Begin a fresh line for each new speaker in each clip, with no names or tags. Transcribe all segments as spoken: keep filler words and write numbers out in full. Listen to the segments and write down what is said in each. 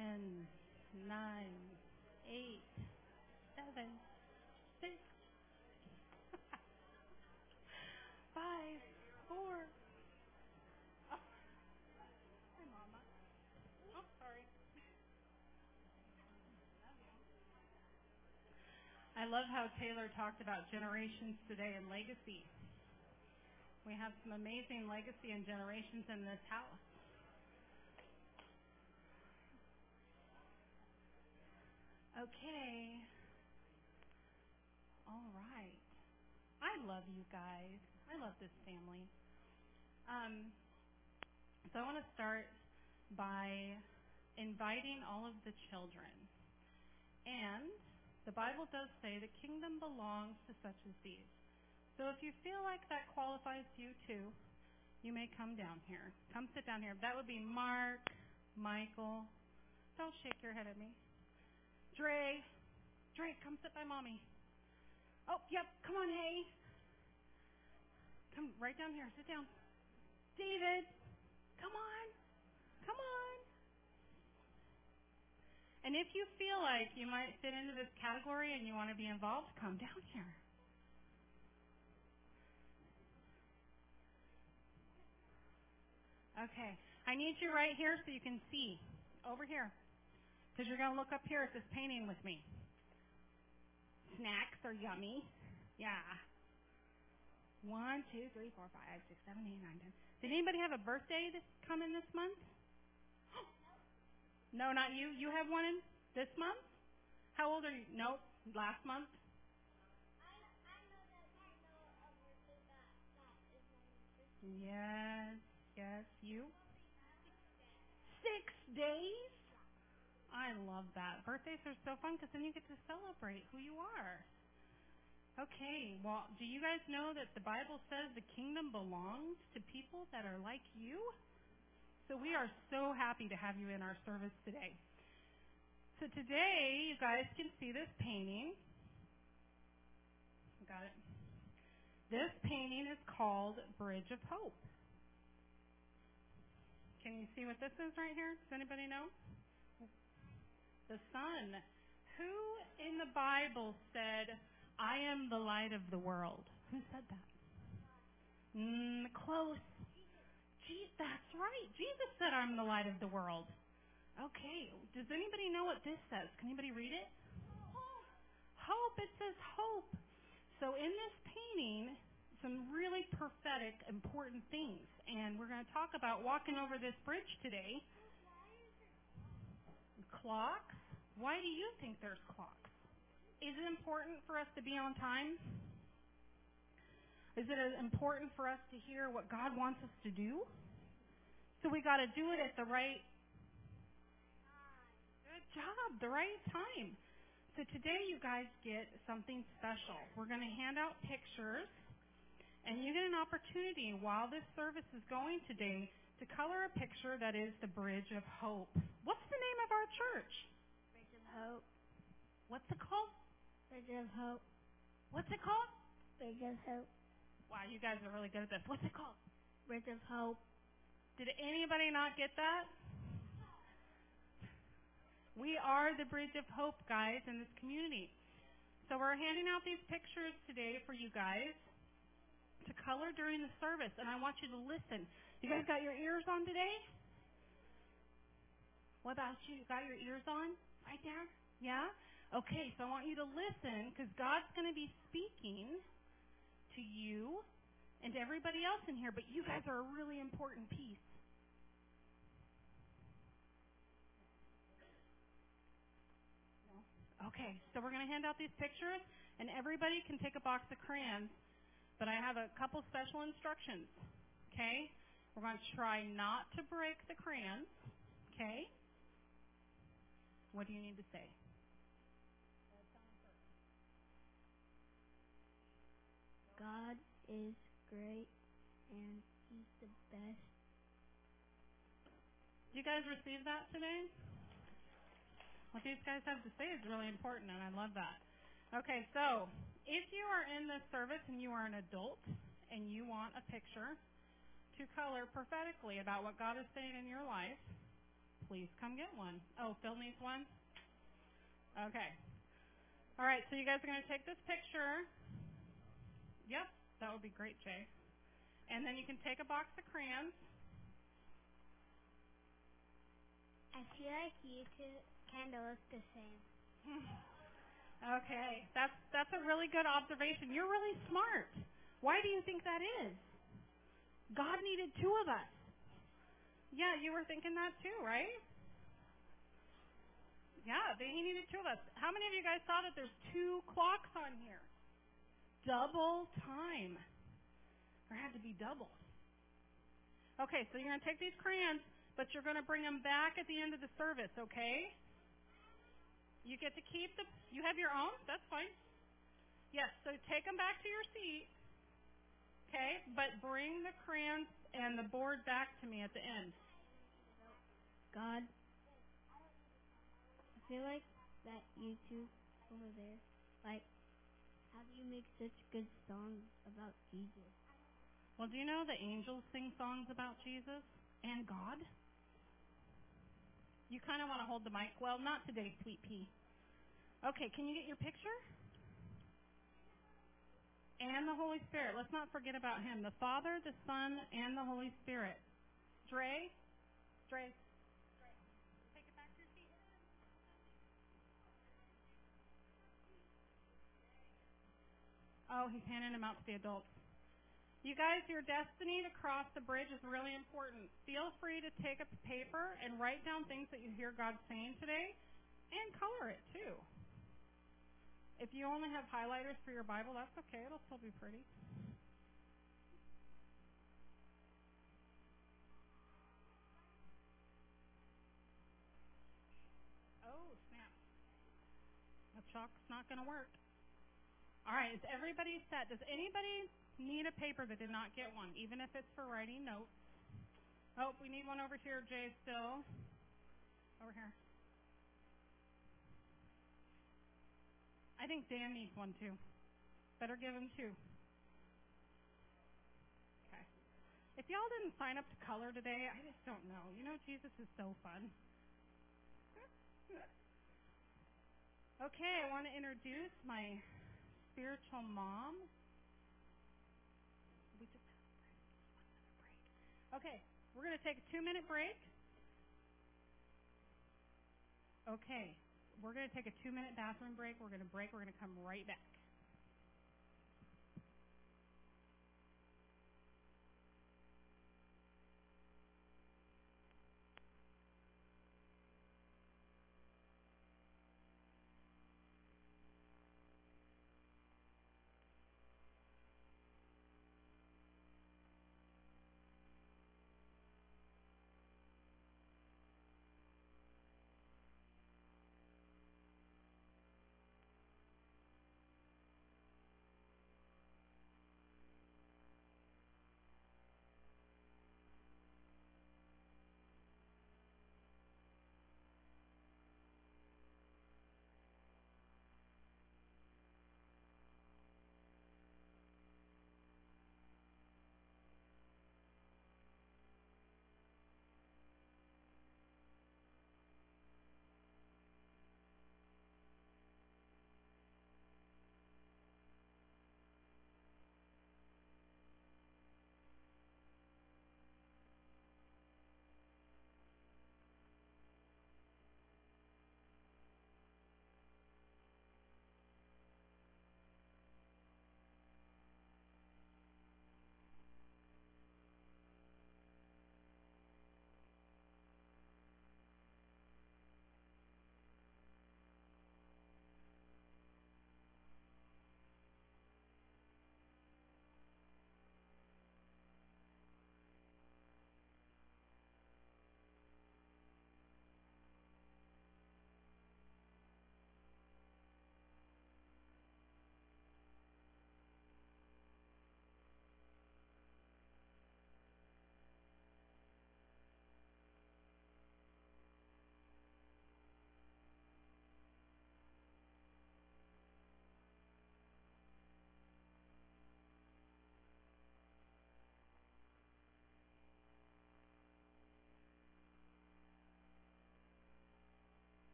ten, nine, eight, seven, six, five, four. Oh, hi, Mama. Oh, sorry. I love how Taylor talked about generations today and legacy. We have some amazing legacy and generations in this house. Okay. All right. I love you guys. I love this family. Um, so I want to start by inviting all of the children. And the Bible does say the kingdom belongs to such as these. So if you feel like that qualifies you too, you may come down here. Come sit down here. That would be Mark, Michael. Don't shake your head at me. Dre. Dre, come sit by Mommy. Oh, yep. Come on, hey. Come right down here. Sit down. David. Come on. Come on. And if you feel like you might fit into this category and you want to be involved, come down here. Okay. I need you right here so you can see. Over here. Because you're going to look up here at this painting with me. Snacks are yummy. Yeah. One, two, three, four, five, six, seven, eight, nine, ten. Did anybody have a birthday this coming this month? No, not you. You have one in this month? How old are you? Nope. Last month? Yes. Yes. You? Six days? I love that. Birthdays are so fun because then you get to celebrate who you are. Okay, well, do you guys know that the Bible says the kingdom belongs to people that are like you? So we are so happy to have you in our service today. So today, you guys can see this painting. Got it? This painting is called Bridge of Hope. Can you see what this is right here? Does anybody know? The sun. Who in the Bible said, I am the light of the world? Who said that? Mm, close. Gee, that's right. Jesus said, I'm the light of the world. Okay. Does anybody know what this says? Can anybody read it? Hope. It says hope. So in this painting, some really prophetic, important things. And we're going to talk about walking over this bridge today. Clocks. Why do you think there's clocks? Is it important for us to be on time? Is it important for us to hear what God wants us to do? So we got to do it at the right good job, the right time. So today you guys get something special. We're going to hand out pictures, and you get an opportunity while this service is going today to color a picture that is the Bridge of Hope. What's the name of our church?
Bridge of Hope.
What's it called?
Bridge of Hope.
What's it called?
Bridge of Hope.
Wow, you guys are really good at this. What's it called?
Bridge of Hope.
Did anybody not get that? We are the Bridge of Hope, guys, in this community. So we're handing out these pictures today for you guys to color during the service, and I want you to listen. You guys got your ears on today? What about you? You got your ears on? Right there? Yeah? Okay, so I want you to listen because God's going to be speaking to you and to everybody else in here, but you guys are a really important piece. Okay, so we're going to hand out these pictures, and everybody can take a box of crayons, but I have a couple special instructions, okay? We're going to try not to break the crayons, okay? What do you need to say?
God is great, and He's the best.
Did you guys receive that today? What these guys have to say is really important, and I love that. Okay, so if you are in this service and you are an adult and you want a picture to color prophetically about what God is saying in your life, please come get one. Oh, Phil needs one? Okay. All right, so you guys are going to take this picture. Yep, that would be great, Jay. And then you can take a box of crayons.
I feel like you two kind of look the same.
Okay, that's that's a really good observation. You're really smart. Why do you think that is? God needed two of us. Yeah, you were thinking that too, right? Yeah, they, he needed two of us. How many of you guys saw that there's two clocks on here? Double time. There had to be double. Okay, so you're going to take these crayons, but you're going to bring them back at the end of the service, okay? You get to keep the, you have your own? That's fine. Yes, so take them back to your seat, okay? But bring the crayons and the board back to me at the end.
God, I feel like that you two over there, like, how do you make such good songs about Jesus?
Well, do you know the angels sing songs about Jesus and God? You kind of want to hold the mic. Well, not today, sweet pea. Okay, can you get your picture? And the Holy Spirit. Let's not forget about him. The Father, the Son, and the Holy Spirit. Dre? Dre? Take it back to your seat. Oh, he's handing them out to the adults. You guys, your destiny to cross the bridge is really important. Feel free to take a paper and write down things that you hear God saying today, and color it too. If you only have highlighters for your Bible, that's okay. It'll still be pretty. Oh, snap. The chalk's not going to work. All right, is everybody set? Does anybody need a paper that did not get one, even if it's for writing notes? Oh, we need one over here, Jay, still. Over here. I think Dan needs one, too. Better give him two. Okay. If y'all didn't sign up to color today, I just don't know. You know, Jesus is so fun. Okay, I want to introduce my spiritual mom. We just had a break. Okay, we're going to take a two-minute break. Okay, we're going to take a two-minute bathroom break. We're going to break. We're going to come right back.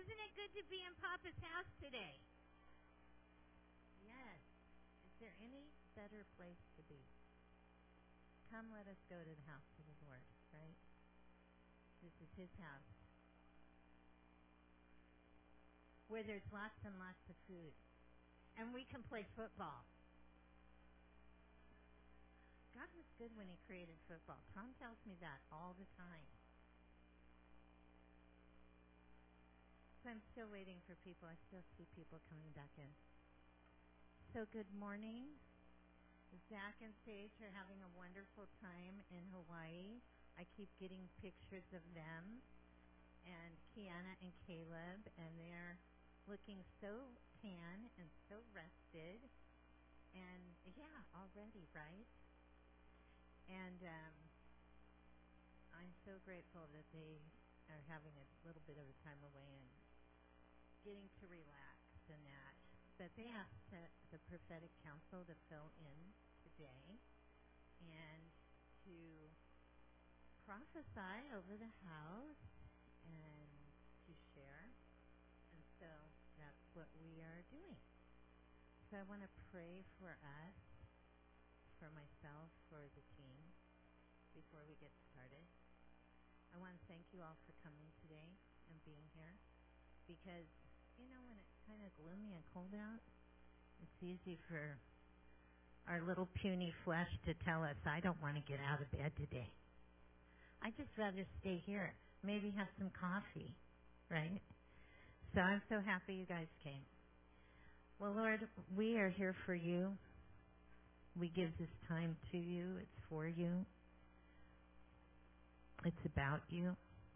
Isn't it good to be in Papa's house today? Yes. Is there any better place to be? Come, let us go to the house of the Lord, right? This is his house, where there's lots and lots of food. And we can play football. God was good when he created football. Tom tells me that all the time. So I'm still waiting for people. I still see people coming back in. So good morning. Zach and Sage are having a wonderful time in Hawaii. I keep getting pictures of them. And Kiana and Caleb. And they're looking so tan and so rested. And yeah, already, right? And um, I'm so grateful that they are having a little bit of a time away and getting to relax and that. But they asked uh, the prophetic council to fill in today and to prophesy over the house and to share. And so that's what we are doing. So I want to pray for us, for myself, for the team, before we get started. I want to thank you all for coming today and being here, because, you know, when it's kind of gloomy and cold out, it's easy for our little puny flesh to tell us, I don't want to get out of bed today. I'd just rather stay here, maybe have some coffee, right? So I'm so happy you guys came. Well, Lord, we are here for you. We give this time to you. It's for you. It's about you.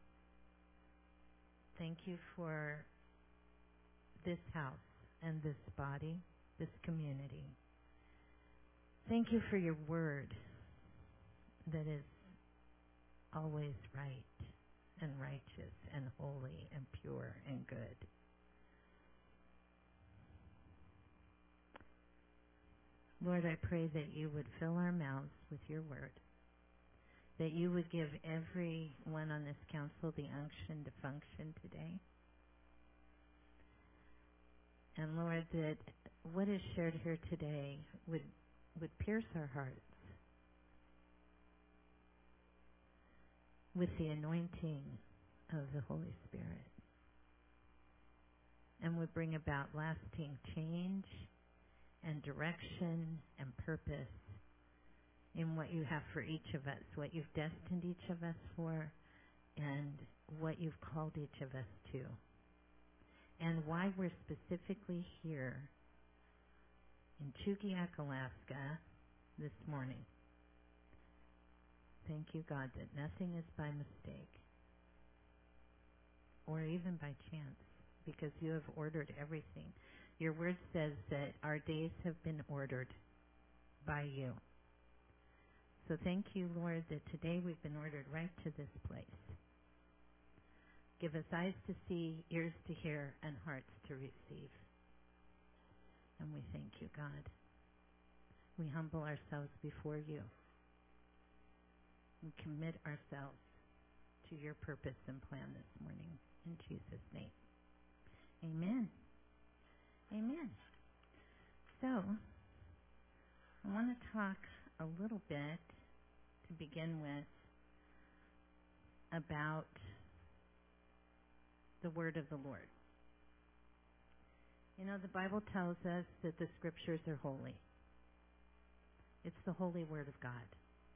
Thank you for this house and this body, this community. Thank you for your word that is always right and righteous and holy and pure and good. Lord, I pray that you would fill our mouths with your word, that you would give everyone on this council the unction to function today. And Lord, that what is shared here today would, would pierce our hearts with the anointing of the Holy Spirit and would bring about lasting change and direction and purpose in what you have for each of us, what you've destined each of us for, and what you've called each of us to, and why we're specifically here in Chugiak, Alaska this morning. Thank you, God, that nothing is by mistake or even by chance, because you have ordered everything. Your word says that our days have been ordered by you. So thank you, Lord, that today we've been ordered right to this place. Give us eyes to see, ears to hear, and hearts to receive. And we thank you, God. We humble ourselves before you. We commit ourselves to your purpose and plan this morning. In Jesus' name. Amen. Amen. So, I want to talk a little bit to begin with about the word of the Lord. You know, the Bible tells us that the scriptures are holy. It's the holy word of God.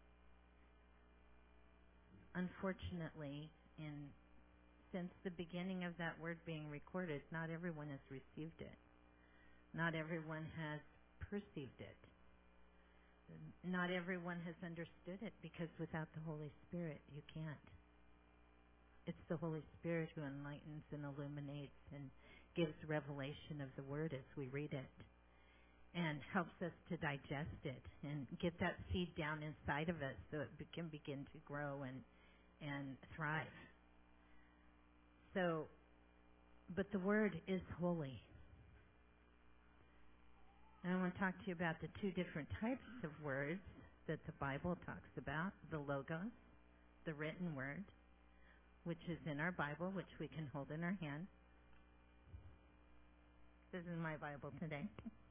Unfortunately, in since the beginning of that word being recorded, not everyone has received it. Not everyone has perceived it. Not everyone has understood it, because without the Holy Spirit, you can't. It's the Holy Spirit who enlightens and illuminates and gives revelation of the word as we read it, and helps us to digest it and get that seed down inside of us so it can begin to grow and and thrive. So, but the word is holy. And I want to talk to you about the two different types of words that the Bible talks about. The Logos, the written word, which is in our Bible, which we can hold in our hand. This is my Bible today.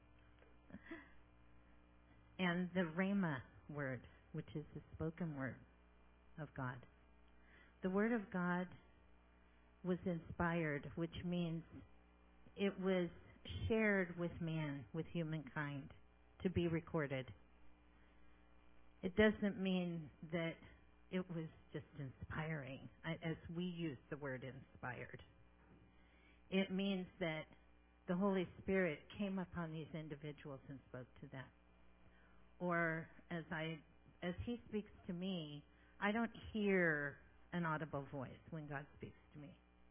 And the Rhema word, which is the spoken word of God. The word of God was inspired, which means it was shared with man, with humankind, to be recorded. It doesn't mean that it was just inspiring, as we use the word inspired. It means that the Holy Spirit came upon these individuals and spoke to them. Or as I, as He speaks to me, I don't hear an audible voice when God speaks to me.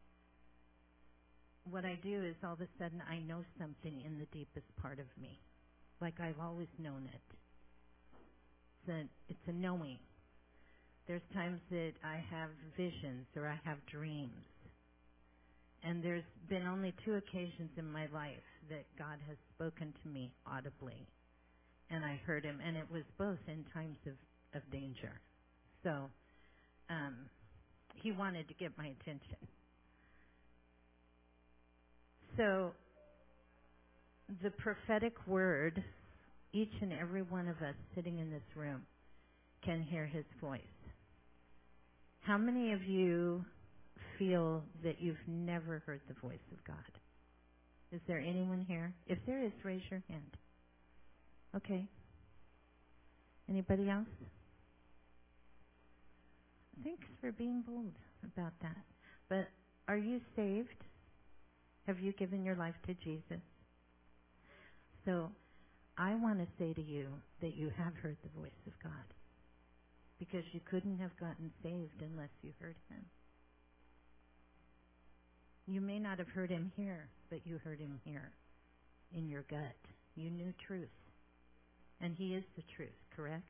What I do is all of a sudden I know something in the deepest part of me, like I've always known it. It's a, it's a knowing. There's times that I have visions or I have dreams. And there's been only two occasions in my life that God has spoken to me audibly. And I heard Him, and it was both in times of, of danger. So um, He wanted to get my attention. So the prophetic word, each and every one of us sitting in this room can hear His voice. How many of you feel that you've never heard the voice of God? Is there anyone here? If there is, raise your hand. Okay. Anybody else? Thanks for being bold about that. But are you saved? Have you given your life to Jesus? So I want to say to you that you have heard the voice of God, because you couldn't have gotten saved unless you heard Him. You may not have heard Him here, but you heard Him here in your gut. You knew truth. And He is the truth, correct?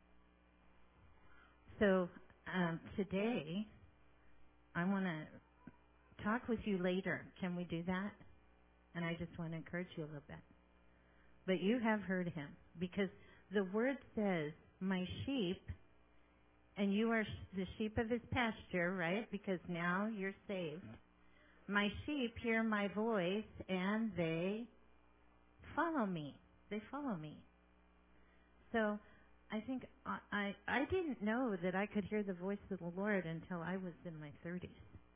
So um, today, I want to talk with you later. Can we do that? And I just want to encourage you a little bit. But you have heard Him, because the Word says, my sheep, and you are the sheep of His pasture, right? Because now you're saved. My sheep hear my voice, and they follow me. They follow me. So I think I, I, I didn't know that I could hear the voice of the Lord until I was in my thirties.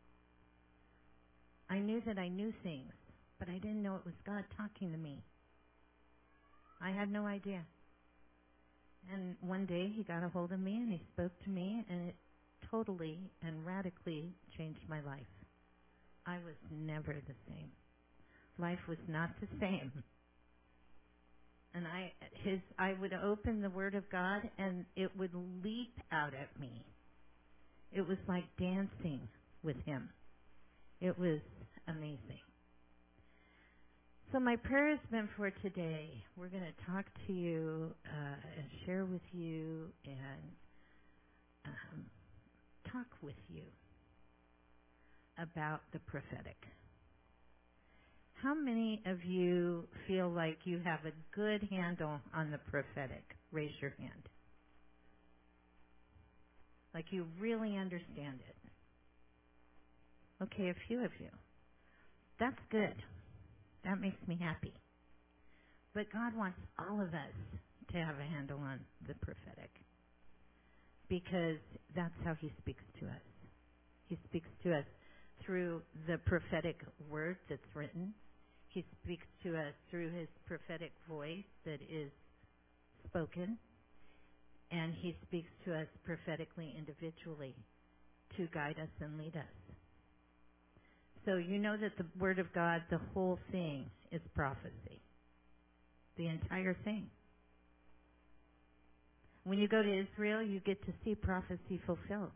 I knew that I knew things, but I didn't know it was God talking to me. I had no idea. And one day He got a hold of me and He spoke to me, and it totally and radically changed my life. I was never the same. Life was not the same. And I his I would open the Word of God and it would leap out at me. It was like dancing with Him. It was amazing. So my prayer has been for today. We're going to talk to you uh, and share with you and um, talk with you about the prophetic. How many of you feel like you have a good handle on the prophetic? Raise your hand. Like you really understand it. Okay, a few of you. That's good. That makes me happy. But God wants all of us to have a handle on the prophetic, because that's how He speaks to us. He speaks to us through the prophetic word that's written. He speaks to us through His prophetic voice that is spoken. And He speaks to us prophetically, individually, to guide us and lead us. So you know that the Word of God, the whole thing, is prophecy. The entire thing. When you go to Israel, you get to see prophecy fulfilled.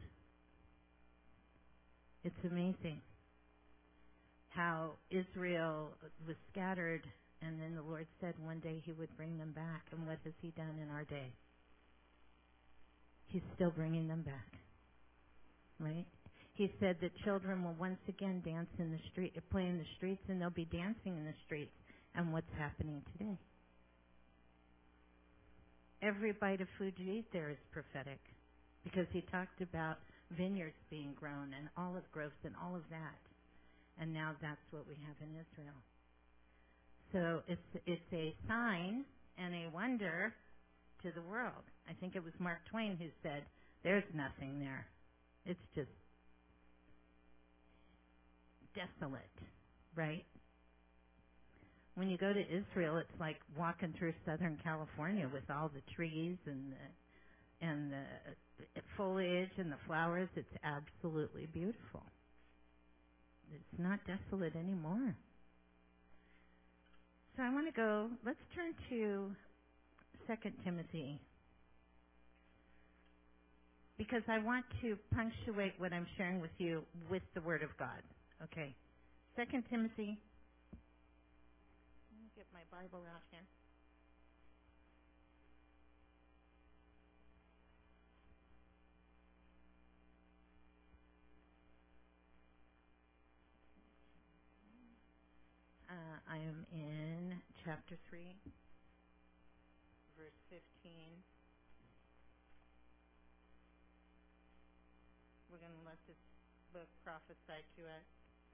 It's amazing how Israel was scattered, and then the Lord said one day He would bring them back. And what has He done in our day? He's still bringing them back. Right? He said that children will once again dance in the street, play in the streets, and they'll be dancing in the streets. And what's happening today? Every bite of food you eat there is prophetic, because He talked about vineyards being grown and olive groves and all of that. And now that's what we have in Israel. So it's it's a sign and a wonder to the world. I think it was Mark Twain who said, "There's nothing there. It's just desolate," right? When you go to Israel, it's like walking through Southern California with all the trees and the and the foliage and the flowers. It's absolutely beautiful. It's not desolate anymore. So I want to go, let's turn to Second Timothy, because I want to punctuate what I'm sharing with you with the Word of God. Okay. Second Timothy. Let me get my Bible out here. Uh, I am in chapter three, verse fifteen. We're going to let this book prophesy to us.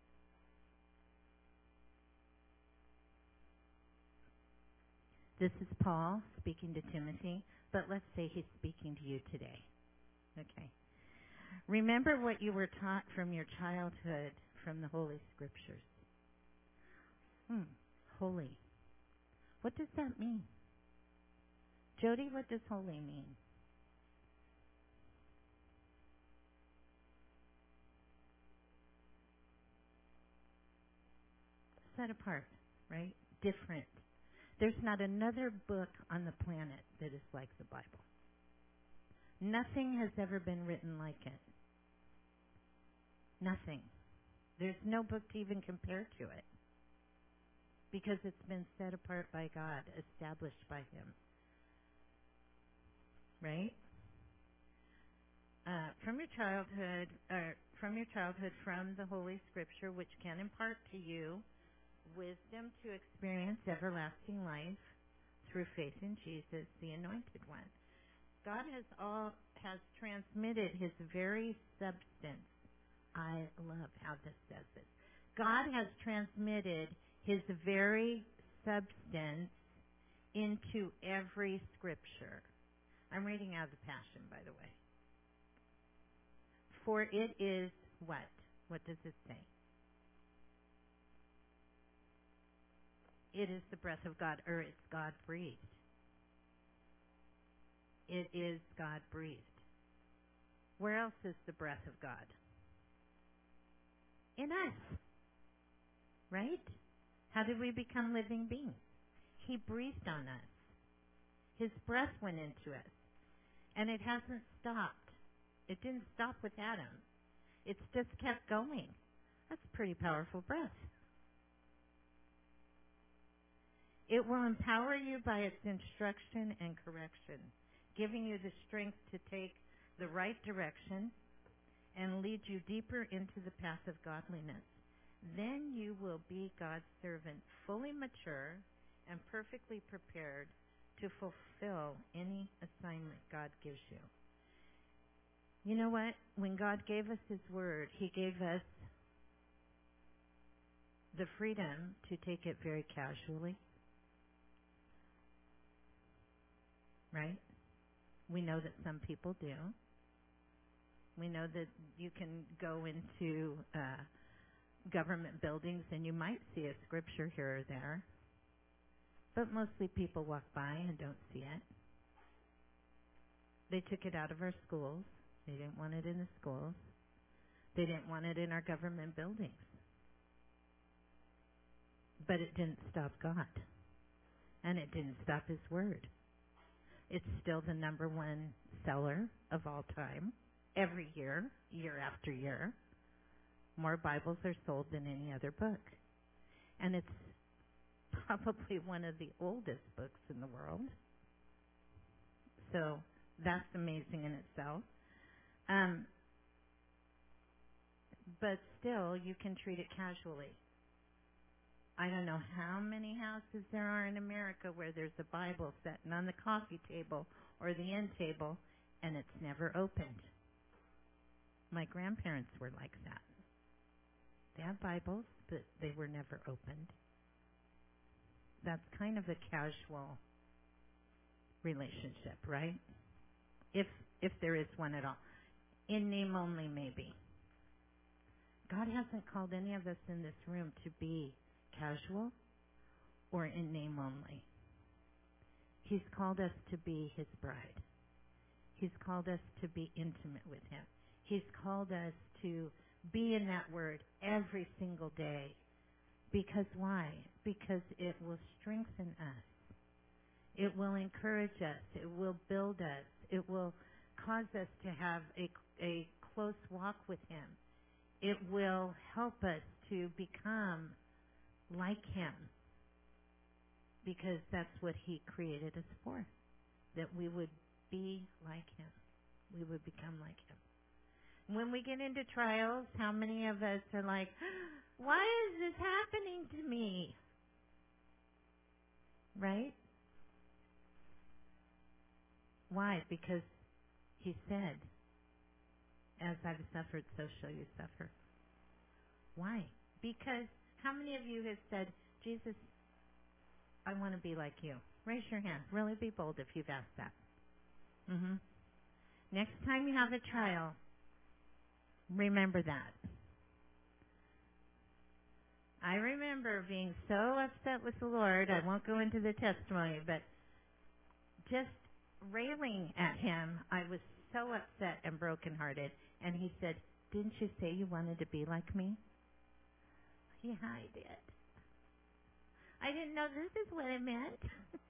This is Paul speaking to Timothy, but let's say he's speaking to you today. Okay. Remember what you were taught from your childhood from the Holy Scriptures. Hmm. Holy. What does that mean? Jody, what does holy mean? Set apart, right? Different. There's not another book on the planet that is like the Bible. Nothing has ever been written like it. Nothing. There's no book to even compare to it, because it's been set apart by God, established by Him. Right? Uh, from your childhood, or from your childhood, from the Holy Scripture, which can impart to you wisdom to experience everlasting life through faith in Jesus, the Anointed One. God has all has transmitted His very substance. I love how this says this. God has transmitted His very substance into every Scripture. I'm reading out of the Passion, by the way. For it is what? What does it say? It is the breath of God, or it's God-breathed. It is God-breathed. Where else is the breath of God? In us. Right? How did we become living beings? He breathed on us. His breath went into us. And it hasn't stopped. It didn't stop with Adam. It's just kept going. That's pretty powerful breath. It will empower you by its instruction and correction, giving you the strength to take the right direction and lead you deeper into the path of godliness. Then you will be God's servant, fully mature and perfectly prepared to fulfill any assignment God gives you. You know what? When God gave us His Word, He gave us the freedom to take it very casually. Right? We know that some people do. We know that you can go into uh, government buildings and you might see a scripture here or there. But mostly people walk by and don't see it. They took it out of our schools. They didn't want it in the schools. They didn't want it in our government buildings. But it didn't stop God. And it didn't stop His Word. It's still the number one seller of all time. Every year, year after year, more Bibles are sold than any other book. And it's probably one of the oldest books in the world. So that's amazing in itself. Um, but still, you can treat it casually. I don't know how many houses there are in America where there's a Bible sitting on the coffee table or the end table, and it's never opened. My grandparents were like that. They had Bibles, but they were never opened. that's kind of a casual relationship, right? If if there is one at all. In name only, maybe. God hasn't called any of us in this room to be casual or in name only. He's called us to be His bride. He's called us to be intimate with Him. He's called us to be in that Word every single day. Because why? Because it will strengthen us. It will encourage us. It will build us. It will cause us to have a, a close walk with Him. It will help us to become like Him. Because that's what He created us for. That we would be like Him. We would become like Him. When we get into trials, how many of us are like, why is this happening to me? Right? Why? Because He said, as I've suffered, so shall you suffer. Why? Because how many of you have said, Jesus, I want to be like you? Raise your hand. Really be bold if you've asked that. Mm-hmm. Next time you have a trial, remember that. I remember being so upset with the Lord, I won't go into the testimony, but just railing at Him, I was so upset and brokenhearted. And He said, didn't you say you wanted to be like me? Yeah, I did. I didn't know this is what it meant.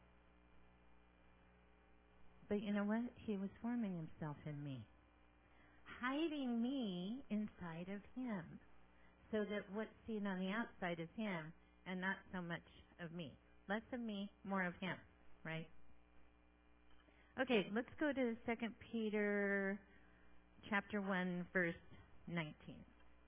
But you know what? He was forming Himself in me. Hiding me inside of Him. So that what's seen on the outside is Him and not so much of me. Less of me, more of Him. Right? Okay, let's go to Second Peter chapter one, verse nineteen.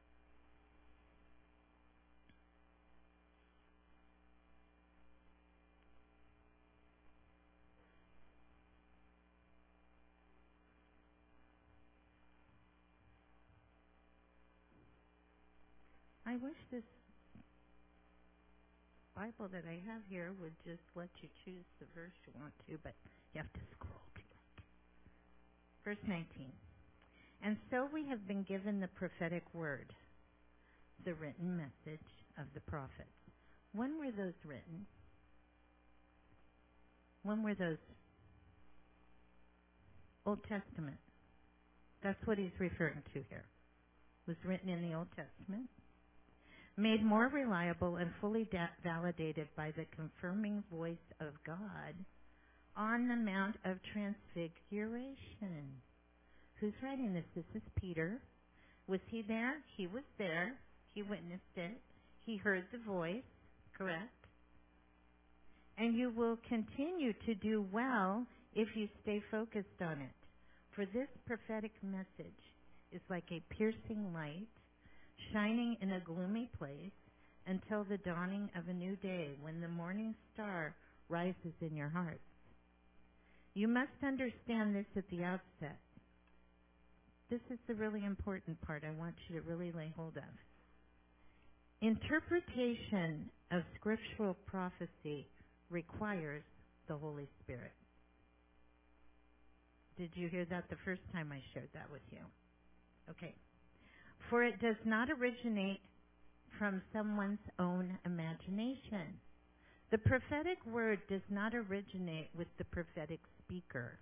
I wish this Bible that I have here would just let you choose the verse you want to, but you have to scroll to it. Verse nineteen. And so we have been given the prophetic word, the written message of the prophets. When were those written? When were those? Old Testament. That's what he's referring to here. It was written in the Old Testament. Made more reliable and fully da- validated by the confirming voice of God on the Mount of Transfiguration. Who's writing this? This is Peter. Was he there? He was there. He witnessed it. He heard the voice, correct? And you will continue to do well if you stay focused on it. For this prophetic message is like a piercing light shining in a gloomy place until the dawning of a new day when the morning star rises in your hearts. You must understand this at the outset. This is the really important part I want you to really lay hold of. Interpretation of scriptural prophecy requires the Holy Spirit. Did you hear that the first time I shared that with you? Okay. For it does not originate from someone's own imagination. The prophetic word does not originate with the prophetic speaker.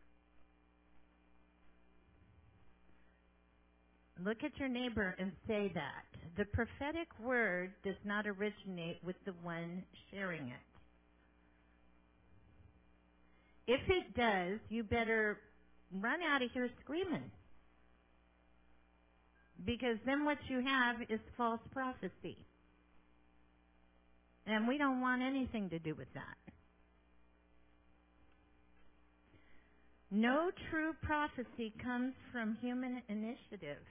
Look at your neighbor and say that. The prophetic word does not originate with the one sharing it. If it does, you better run out of here screaming. Because then what you have is false prophecy. And we don't want anything to do with that. No true prophecy comes from human initiative.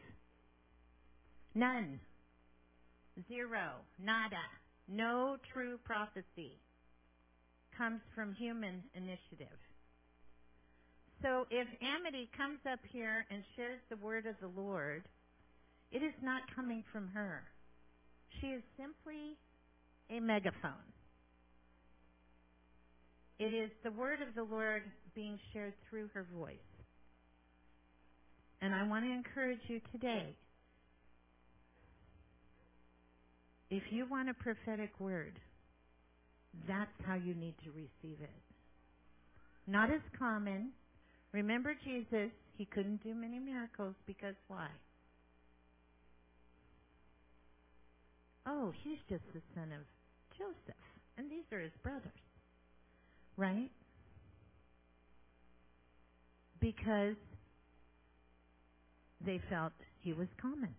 None. Zero. Nada. No true prophecy comes from human initiative. So if Amity comes up here and shares the word of the Lord, it is not coming from her. She is simply a megaphone. It is the word of the Lord being shared through her voice. And I want to encourage you today, if you want a prophetic word, that's how you need to receive it. Not as common. Remember Jesus, he couldn't do many miracles because why? Oh, he's just the son of Joseph, and these are his brothers, right? Because they felt he was common.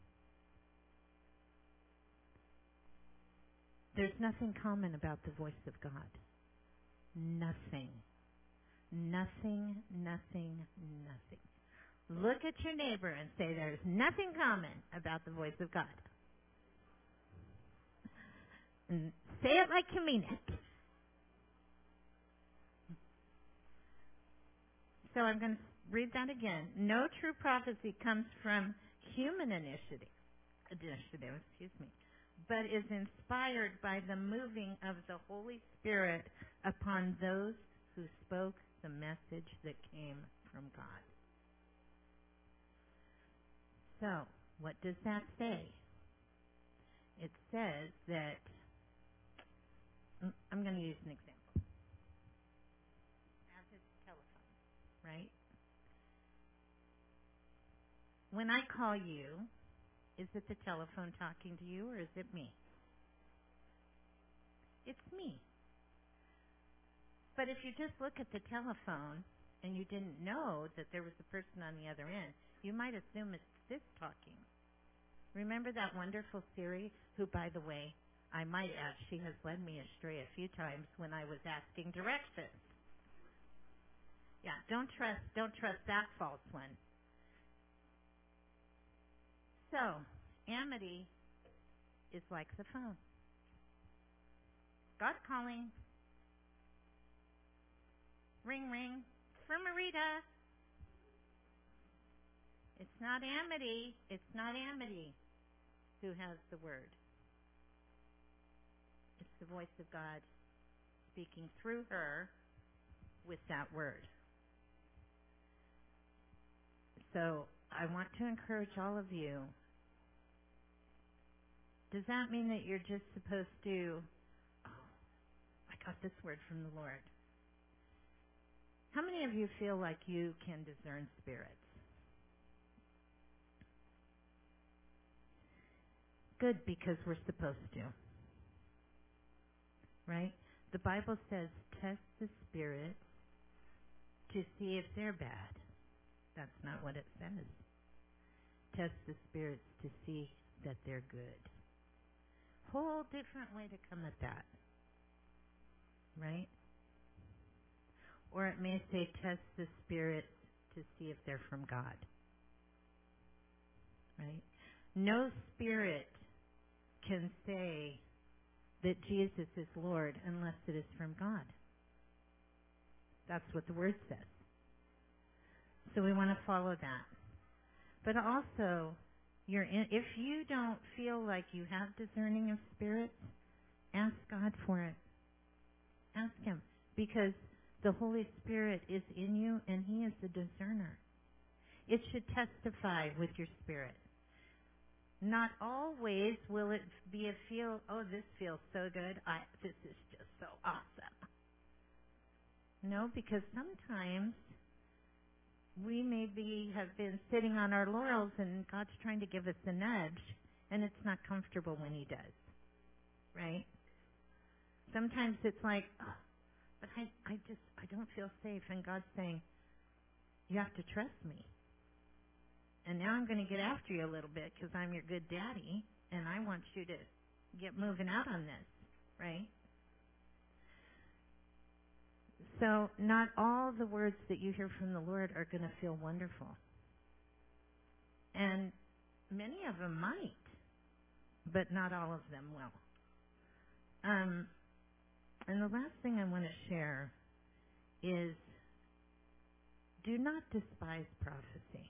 There's nothing common about the voice of God. Nothing. Nothing, nothing, nothing. Look at your neighbor and say there's nothing common about the voice of God. And say it like you mean it. So I'm going to read that again. No true prophecy comes from human initiative, initiative, excuse me, but is inspired by the moving of the Holy Spirit upon those who spoke the message that came from God. So, what does that say? It says that, I'm going to use an example. As it's telephone, right? When I call you, is it the telephone talking to you, or is it me? It's me. But if you just look at the telephone and you didn't know that there was a person on the other end, you might assume it's this talking. Remember that wonderful Siri, who, by the way, I might add, she has led me astray a few times when I was asking directions. Yeah, don't trust, don't trust that false one. So, Amity is like the phone. God calling. Ring, ring. It's for Marita. It's not Amity. It's not Amity who has the word. It's the voice of God speaking through her with that word. So I want to encourage all of you. Does that mean that you're just supposed to, oh, I got this word from the Lord? How many of you feel like you can discern spirits? Good, because we're supposed to. Right? The Bible says, test the spirits to see if they're bad. That's not what it says. Test the spirits to see that they're good. Whole different way to come at that. Right? Or it may say, test the spirits to see if they're from God. Right? No spirit can say that Jesus is Lord unless it is from God. That's what the Word says. So we want to follow that. But also, you're in, if you don't feel like you have discerning of spirits, ask God for it. Ask Him. Because the Holy Spirit is in you and He is the discerner. It should testify with your spirit. Not always will it be a feel, oh, this feels so good. I, this is just so awesome. No, because sometimes we maybe have been sitting on our laurels and God's trying to give us a nudge, and it's not comfortable when He does. Right? Sometimes it's like, oh, but I, I just, I don't feel safe. And God's saying, you have to trust me. And now I'm going to get after you a little bit because I'm your good daddy, and I want you to get moving out on this, right? So not all the words that you hear from the Lord are going to feel wonderful. And many of them might, but not all of them will. Um, and the last thing I want to share is do not despise prophecy.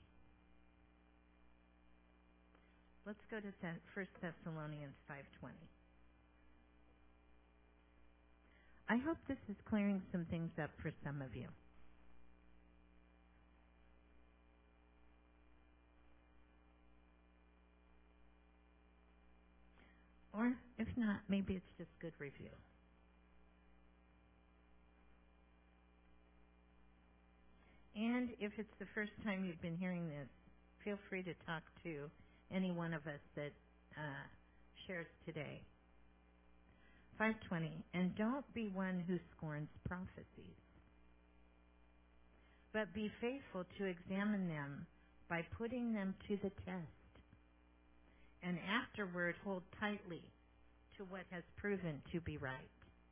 Let's go to First Thessalonians five twenty. I hope this is clearing some things up for some of you. Or if not, maybe it's just good review. And if it's the first time you've been hearing this, feel free to talk to any one of us that uh, shares today. five twenty, and don't be one who scorns prophecies, but be faithful to examine them by putting them to the test, and afterward hold tightly to what has proven to be right.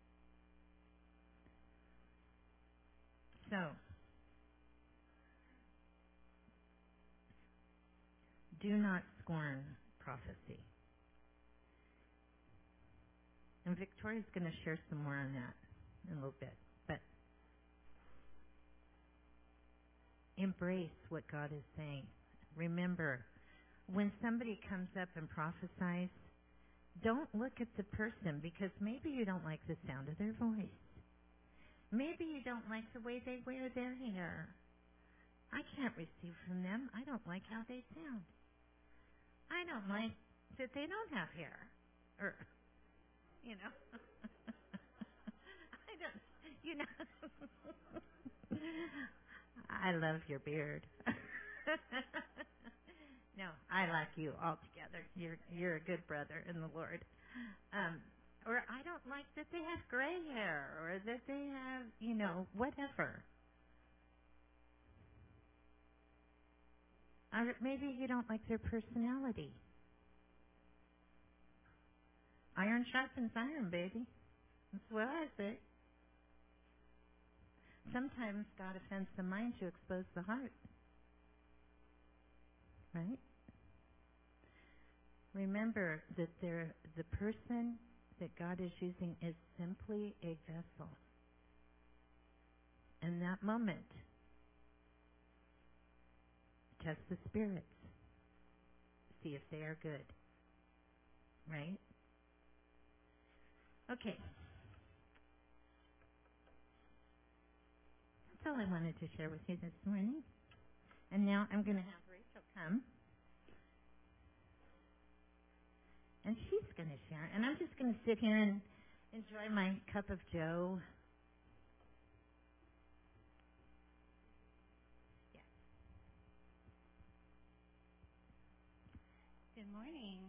So, do not scorn prophecy. And Victoria's going to share some more on that in a little bit. But embrace what God is saying. Remember, when somebody comes up and prophesies, don't look at the person, because maybe you don't like the sound of their voice. Maybe you don't like the way they wear their hair. I can't receive from them. I don't like how they sound. I don't like that they don't have hair. Or, you know. I don't, you know. I love your beard. No, I like you altogether. You're you're a good brother in the Lord. Um, or I don't like that they have gray hair, or that they have, you know, whatever. Or maybe you don't like their personality. Iron sharpens iron, baby. That's what I say. Sometimes God offends the mind to expose the heart. Right? Remember that there, the person that God is using is simply a vessel. In that moment, test the spirits. See if they are good. Right? Okay. That's all I wanted to share with you this morning. And now I'm going to have Rachel come. And she's going to share. And I'm just going to sit here and enjoy my cup of joe. Yeah.
Good morning.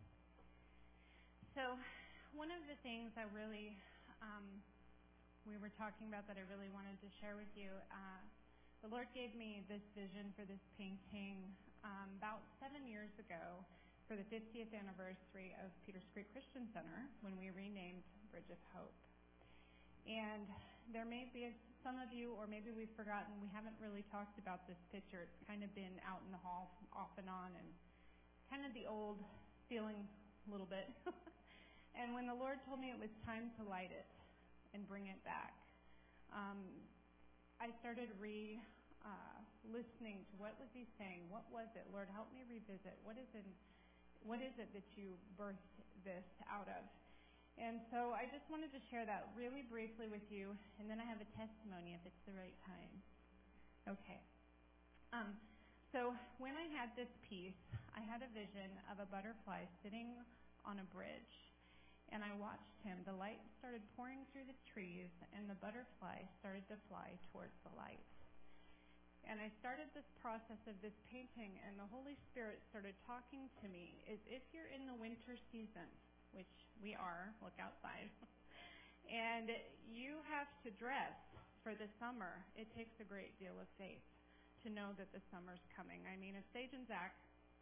So, one of the things I really, um, we were talking about that I really wanted to share with you, uh, the Lord gave me this vision for this painting um, about seven years ago for the fiftieth anniversary of Peters Creek Christian Center when we renamed Bridge of Hope. And there may be some of you, or maybe we've forgotten, we haven't really talked about this picture. It's kind of been out in the hall off and on, and kind of the old feeling a little bit. And when the Lord told me it was time to light it and bring it back, um, I started re uh, listening to what was He saying. What was it, Lord? Help me revisit. What is it? What is it that you birthed this out of? And so I just wanted to share that really briefly with you, and then I have a testimony if it's the right time. Okay. Um, so when I had this piece, I had a vision of a butterfly sitting on a bridge. And I watched him. The light started pouring through the trees, and the butterfly started to fly towards the light. And I started this process of this painting, and the Holy Spirit started talking to me as if you're in the winter season, which we are. Look outside. And you have to dress for the summer. It takes a great deal of faith to know that the summer's coming. I mean, if Sage and Zach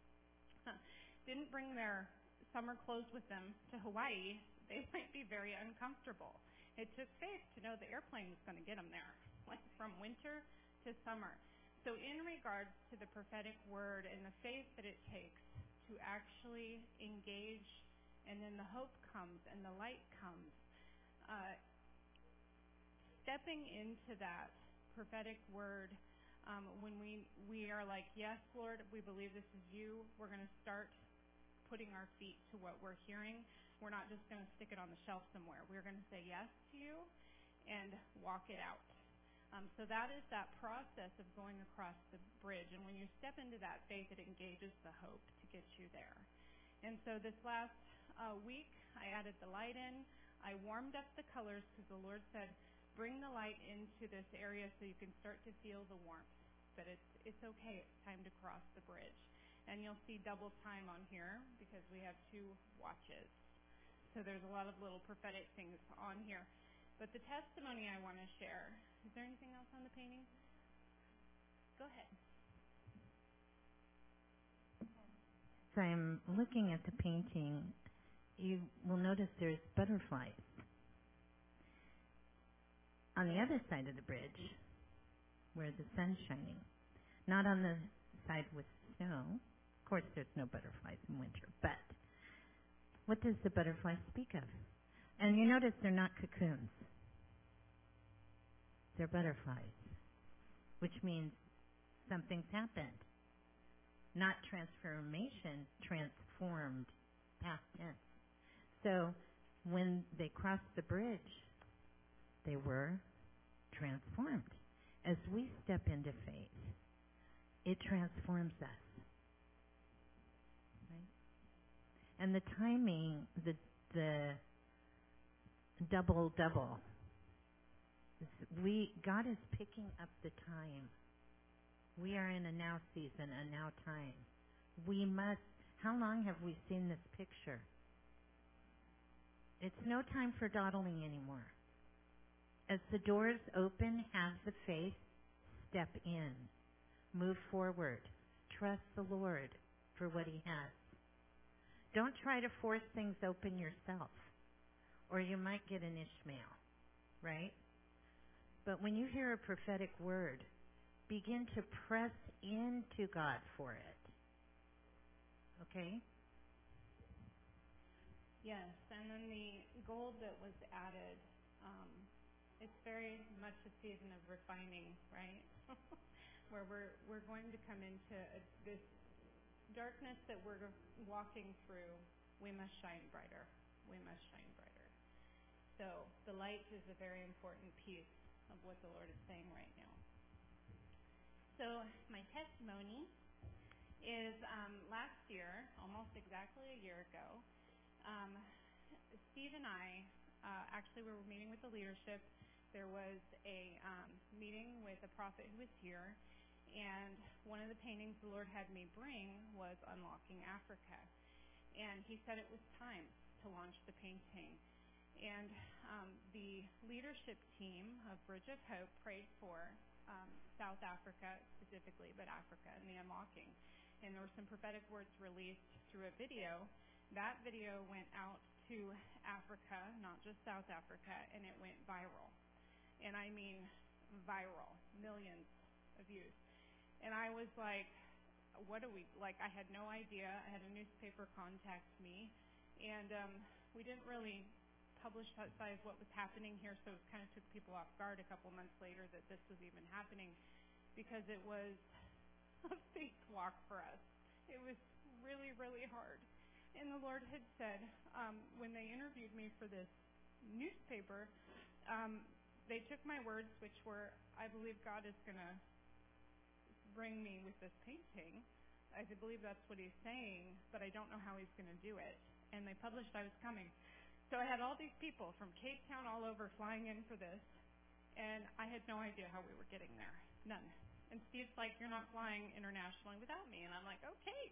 didn't bring their summer clothes with them to Hawaii, they might be very uncomfortable. It took faith to know the airplane was going to get them there, like from winter to summer. So in regards to the prophetic word and the faith that it takes to actually engage, and then the hope comes and the light comes, uh, stepping into that prophetic word, um, when we, we are like, yes, Lord, we believe this is you, we're going to start putting our feet to what we're hearing. We're not just going to stick it on the shelf somewhere. We're going to say yes to you. and walk it out. Um, so that is that process of going across the bridge. And when you step into that faith, it engages the hope to get you there. And so this last uh, week, I added the light in. I warmed up the colors because the Lord said, bring the light into this area so you can start to feel the warmth. That it's, it's okay. It's time to cross the bridge. And you'll see double time on here because we have two watches. So there's a lot of little prophetic things on here. But the testimony I want to share, is there anything else on the painting? Go ahead.
So I'm looking at the painting. You will notice there's butterflies. On the other side of the bridge, where the sun's shining, not on the side with snow. Of course, there's no butterflies in winter, but what does the butterfly speak of? And you notice they're not cocoons. They're butterflies, which means something's happened. Not transformation, transformed, past tense. So when they crossed the bridge, they were transformed. As we step into faith, it transforms us. Right? And the timing, the the double double. We God is picking up the time. We are in a now season, a now time. We must. How long have we seen this picture? It's no time for dawdling anymore. As the doors open, have the faith, step in, move forward, trust the Lord for what He has. Don't try to force things open yourself, or you might get an Ishmael, right? But when you hear a prophetic word, begin to press into God for it. Okay?
Yes, and then the gold that was added, um, it's very much a season of refining, right? Where we're we're going to come into a, this darkness that we're walking through. We must shine brighter. We must shine brighter. So the light is a very important piece of what the Lord is saying right now. So my testimony is um, last year, almost exactly a year ago, um, Steve and I uh, actually we were meeting with the leadership. There was a um, meeting with a prophet who was here, and one of the paintings the Lord had me bring was Unlocking Africa. And he said it was time to launch the painting. And um, the leadership team of Bridge of Hope prayed for um, South Africa specifically, but Africa and the unlocking. And there were some prophetic words released through a video. That video went out to Africa, not just South Africa, and it went viral. And I mean viral, millions of views. And I was like, what do we, like I had no idea. I had a newspaper contact me, and um, we didn't really publish outside of what was happening here, so it kind of took people off guard a couple months later that this was even happening, because it was a faith walk for us. It was really, really hard. And the Lord had said, um, when they interviewed me for this newspaper, um, they took my words, which were, I believe God is going to bring me with this painting. I believe that's what He's saying, but I don't know how He's going to do it. And they published I was coming. So I had all these people from Cape Town all over flying in for this, and I had no idea how we were getting there. None. And Steve's like, you're not flying internationally without me. And I'm like, okay.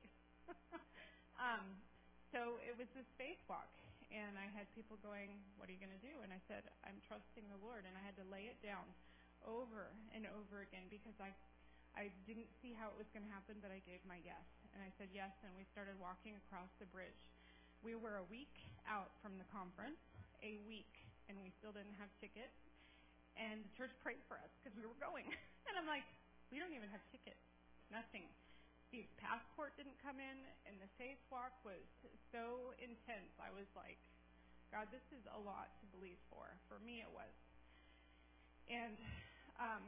um, so it was this faith walk. And I had people going, what are you going to do? And I said, I'm trusting the Lord. And I had to lay it down over and over again because I I didn't see how it was going to happen, but I gave my yes. And I said yes, and we started walking across the bridge. We were a week out from the conference, a week, and we still didn't have tickets. And the church prayed for us because we were going. And I'm like, we don't even have tickets, nothing. Steve's passport didn't come in, and the faith walk was so intense. I was like, God, this is a lot to believe for. For me, it was. And um,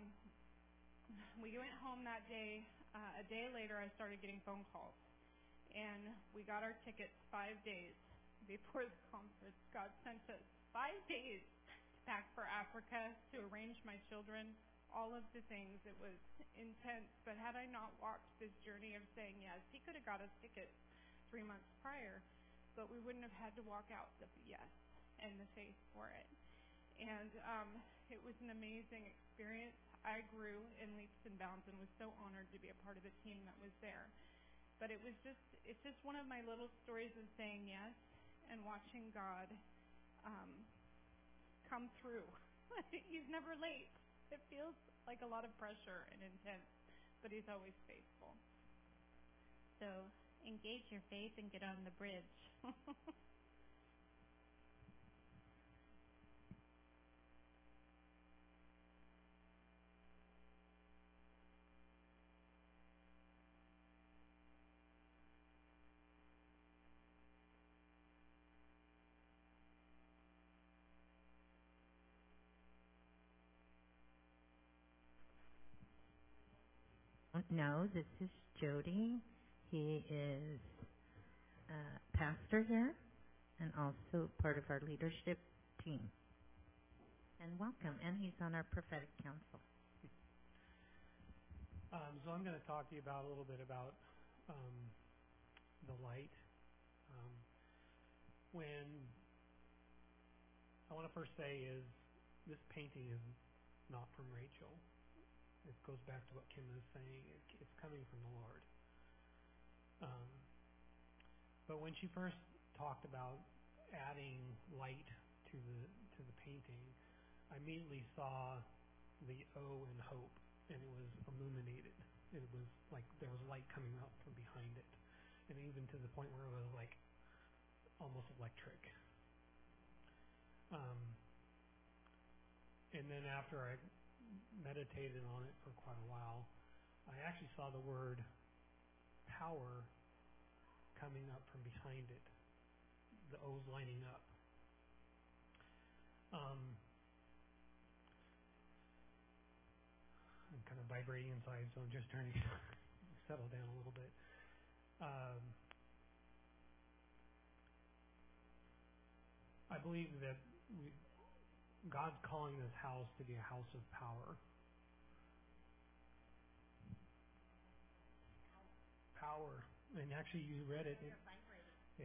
we went home that day. Uh, a day later, I started getting phone calls. And we got our tickets five days before the conference. God sent us five days to back for Africa to arrange my children, all of the things. It was intense. But had I not walked this journey of saying yes, he could have got us tickets three months prior, but we wouldn't have had to walk out the yes and the faith for it. And um, it was an amazing experience. I grew in leaps and bounds and was so honored to be a part of the team that was there. But it was just, it's just one of my little stories of saying yes and watching God um, come through. He's never late. It feels like a lot of pressure and intense, but he's always faithful. So engage your faith and get on the bridge.
No, this is Jody. He is a pastor here and also part of our leadership team. And welcome. And he's on our prophetic council.
Um, so I'm going to talk to you about a little bit about um, the light. Um, when I want to first say is this painting is not from Rachel. It goes back to what Kim was saying. It, it's coming from the Lord. Um, but when she first talked about adding light to the to the painting, I immediately saw the O in hope, and it was illuminated. It was like there was light coming up from behind it, and even to the point where it was like almost electric. Um, and then after I meditated on it for quite a while, I actually saw the word power coming up from behind it. The O's lining up. Um, I'm kind of vibrating inside, so I'm just trying to settle down a little bit. Um, I believe that we, God's calling this house to be a house of power. Power. And actually you read it. it yeah.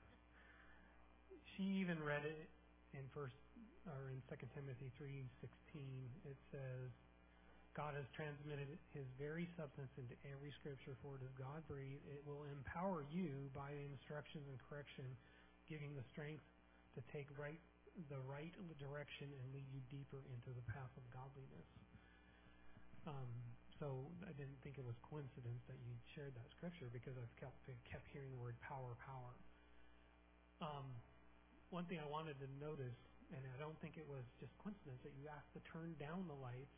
She even read it in first or in Second Timothy three sixteen. It says, God has transmitted his very substance into every scripture, for it is God breathed. It will empower you by instructions and correction, giving the strength to take right the right direction and lead you deeper into the path of godliness. Um, so I didn't think it was coincidence that you shared that scripture, because I've kept kept hearing the word power, power. Um, one thing I wanted to notice, and I don't think it was just coincidence that you asked to turn down the lights.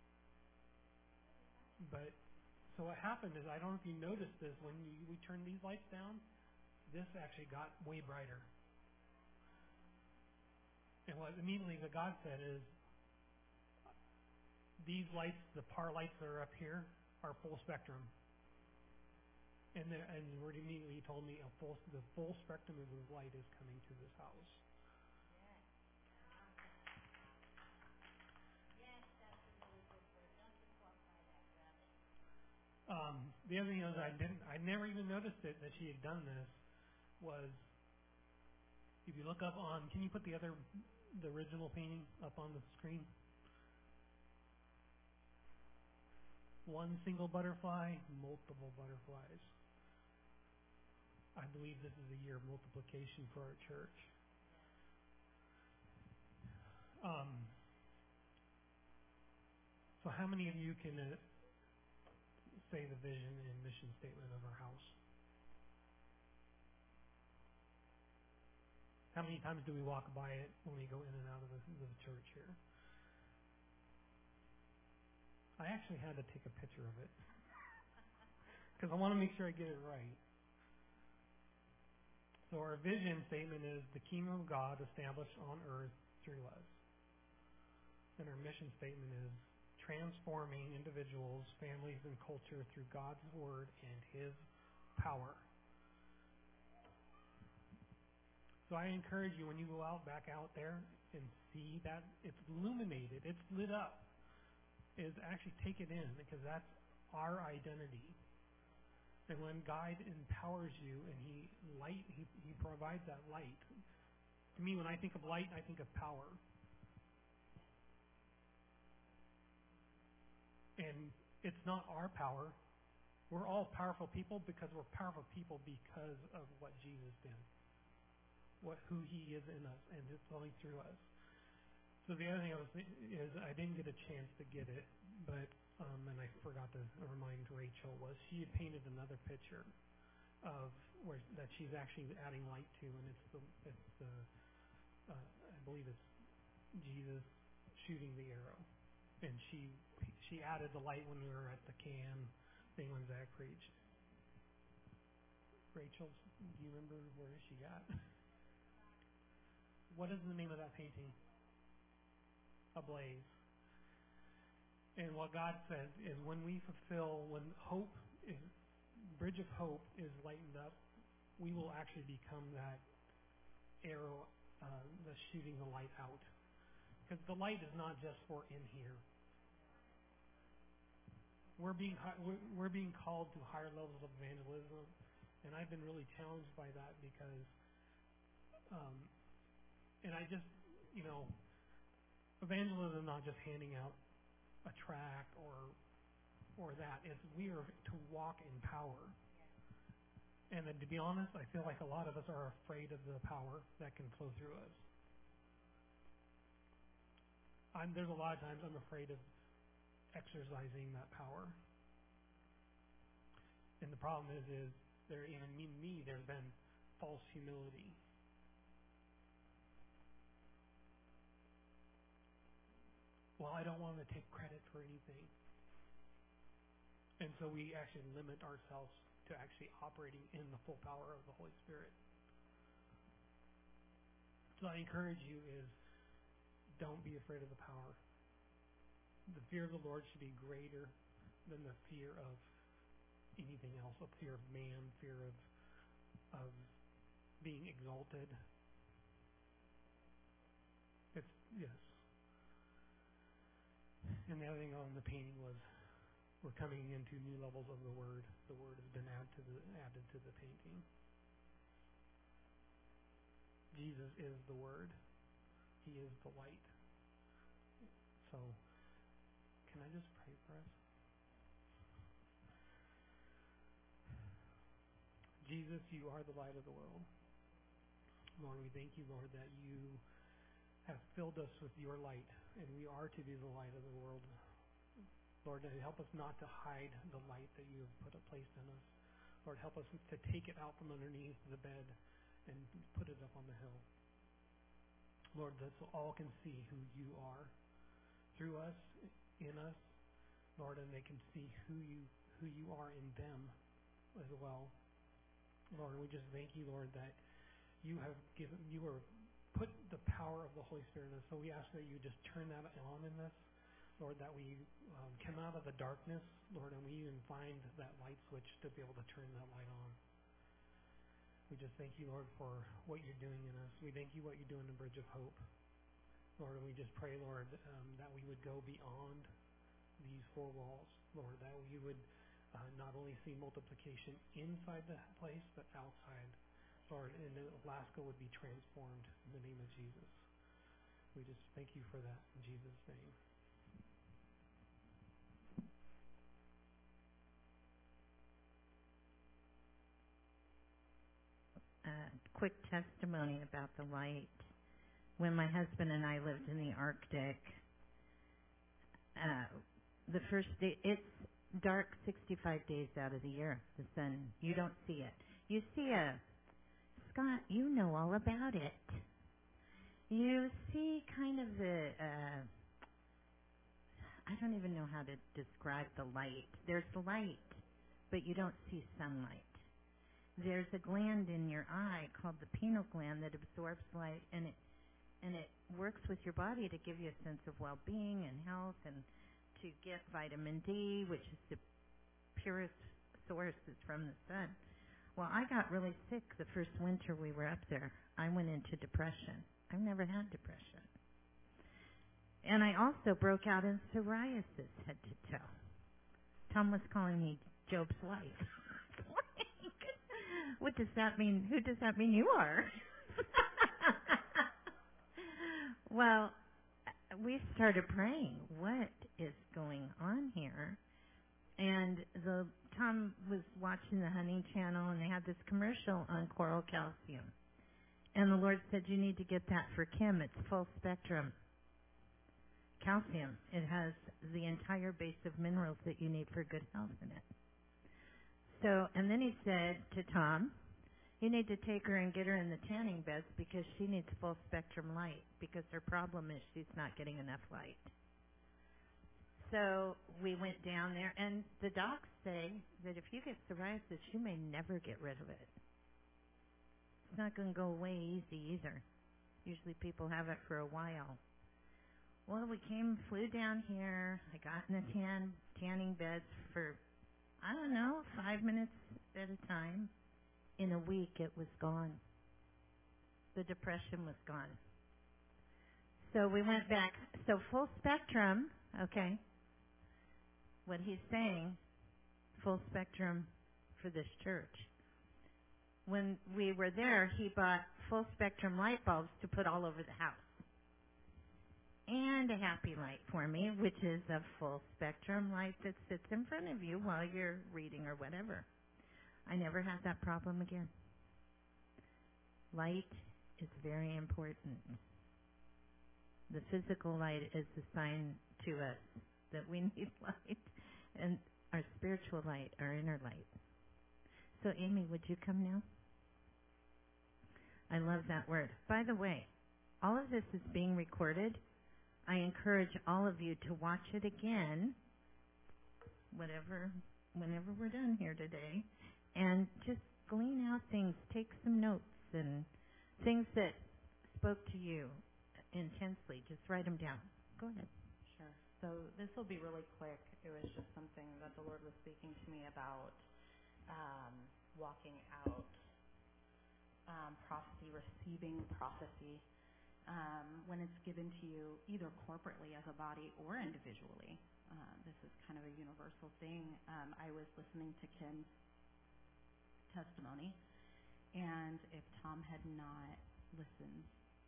But so what happened is, I don't know if you noticed this, when you, we turned these lights down, this actually got way brighter. And what immediately what God said is, these lights, the par lights that are up here, are full spectrum. And the, and the Lord immediately told me a full, the full spectrum of the light is coming to this house. Um, the other thing is, I didn't, I never even noticed it that she had done this. Was if you look up on, can you put the other, the original painting up on the screen? One single butterfly, multiple butterflies. I believe this is a year of multiplication for our church. Um, so how many of you can uh, say the vision and mission statement of our house? How many times do we walk by it when we go in and out of the, the church here? I actually had to take a picture of it because I want to make sure I get it right. So our vision statement is the kingdom of God established on earth through us. And our mission statement is transforming individuals, families, and culture through God's word and his power. So I encourage you, when you go out back out there, and see that it's illuminated, it's lit up, is actually take it in, because that's our identity. And when God empowers you and He light, He, he provides that light. To me, when I think of light, I think of power. And it's not our power. We're all powerful people because we're powerful people because of what Jesus did, what who He is in us, and it's flowing through us. So the other thing I was th- is I didn't get a chance to get it, but um, and I forgot to remind Rachel, was she had painted another picture of where that she's actually adding light to, and it's the it's the uh, I believe it's Jesus shooting the arrow, and she she added the light when we were at the can thing when Zach preached. Rachel, do you remember where she got? What is the name of that painting? Ablaze. And what God says is when we fulfill, when hope is, Bridge of Hope is lightened up, we will actually become that arrow uh, that's shooting the light out. Because the light is not just for in here. We're being we're, we're being called to higher levels of evangelism, and I've been really challenged by that because, um, and I just, you know, evangelism is not just handing out a tract or or that. It's we are to walk in power. And then to be honest, I feel like a lot of us are afraid of the power that can flow through us. I'm, there's a lot of times I'm afraid of exercising that power. And the problem is, is there in me, me there's been false humility. Well, I don't want to take credit for anything. And so we actually limit ourselves to actually operating in the full power of the Holy Spirit. So I encourage you is don't be afraid of the power. The fear of the Lord should be greater than the fear of anything else, a fear of man, fear of of being exalted. It's yes. And the other thing on the painting was we're coming into new levels of the Word. The Word has been added to the added to the painting. Jesus is the Word. He is the light. So, can I just pray for us? Jesus, you are the light of the world. Lord, we thank you, Lord, that you have filled us with your light, and we are to be the light of the world. Lord, help us not to hide the light that you have put placed in us. Lord, help us to take it out from underneath the bed and put it up on the hill. Lord, that so all can see who you are through us, in us, Lord, and they can see who you who you are in them as well. Lord, we just thank you, Lord, that you have given you are put the power of the Holy Spirit in us. So we ask that you just turn that on in us, Lord, that we um, come out of the darkness, Lord, and we even find that light switch to be able to turn that light on. We just thank you, Lord, for what you're doing in us. We thank you what you're doing in Bridge of Hope. Lord, and we just pray, Lord, um, that we would go beyond these four walls, Lord, that we would uh, not only see multiplication inside the place, but outside, Lord, and that Alaska would be transformed in the name of Jesus. We just thank you for that in Jesus' name.
Uh, quick testimony about the light. When my husband and I lived in the Arctic, uh, the first day, it's dark sixty-five days out of the year, the sun. You don't see it. You see a, Scott, you know all about it. You see kind of the, uh, I don't even know how to describe the light. There's light, but you don't see sunlight. There's a gland in your eye called the pineal gland that absorbs light, and it and it works with your body to give you a sense of well-being and health, and to get vitamin D, which is the purest source is from the sun. Well, I got really sick the first winter we were up there. I went into depression. I've never had depression. And I also broke out in psoriasis head to toe. Tom was calling me Job's wife. What does that mean? Who does that mean you are? Well, we started praying. What is going on here? And the Tom was watching the Honey Channel, and they had this commercial on Coral Calcium. And the Lord said, you need to get that for Kim. It's full spectrum calcium. It has the entire base of minerals that you need for good health in it. So, and then he said to Tom, you need to take her and get her in the tanning beds because she needs full spectrum light because her problem is she's not getting enough light. So we went down there, and the docs say that if you get psoriasis, you may never get rid of it. It's not going to go away easy either. Usually people have it for a while. Well, we came, flew down here. I got in the tan, tanning beds for, I don't know, five minutes at a time. In a week, it was gone. The depression was gone. So we went back. So full spectrum, okay, what he's saying, full spectrum for this church. When we were there, he bought full spectrum light bulbs to put all over the house. And a happy light for me, which is a full spectrum light that sits in front of you while you're reading or whatever. I never had that problem again. Light is very important. The physical light is a sign to us that we need light, and our spiritual light, our inner light. So, Amy, would you come now? I love that word. By the way, all of this is being recorded. I encourage all of you to watch it again, whatever, whenever we're done here today, and just glean out things, take some notes, and things that spoke to you intensely. Just write them down. Go ahead.
Sure. So this will be really quick. It was just something that the Lord was speaking to me about, um, walking out um, prophecy, receiving prophecy. Um, when it's given to you either corporately as a body or individually. Uh, this is kind of a universal thing. Um, I was listening to Kim's testimony, and if Tom had not listened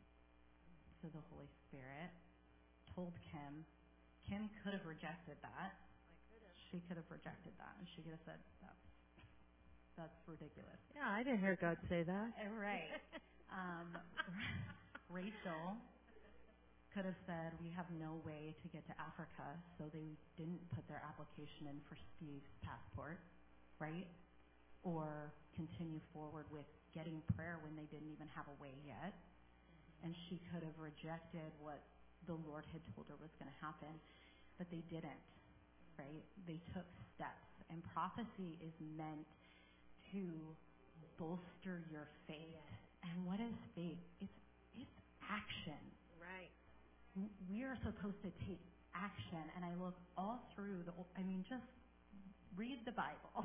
to the Holy Spirit, told Kim, Kim could have rejected that. She could have rejected that, and she could have said, that's, that's ridiculous.
Yeah, I didn't hear God say that.
Right. um, Rachel could have said, we have no way to get to Africa, so they didn't put their application in for Steve's passport, right? Or continue forward with getting prayer when they didn't even have a way yet. And she could have rejected what the Lord had told her was going to happen, but they didn't, right? They took steps. And prophecy is meant to bolster your faith. And what is faith? It's It's action.
Right.
We are supposed to take action. And I look all through the, I mean, just read the Bible.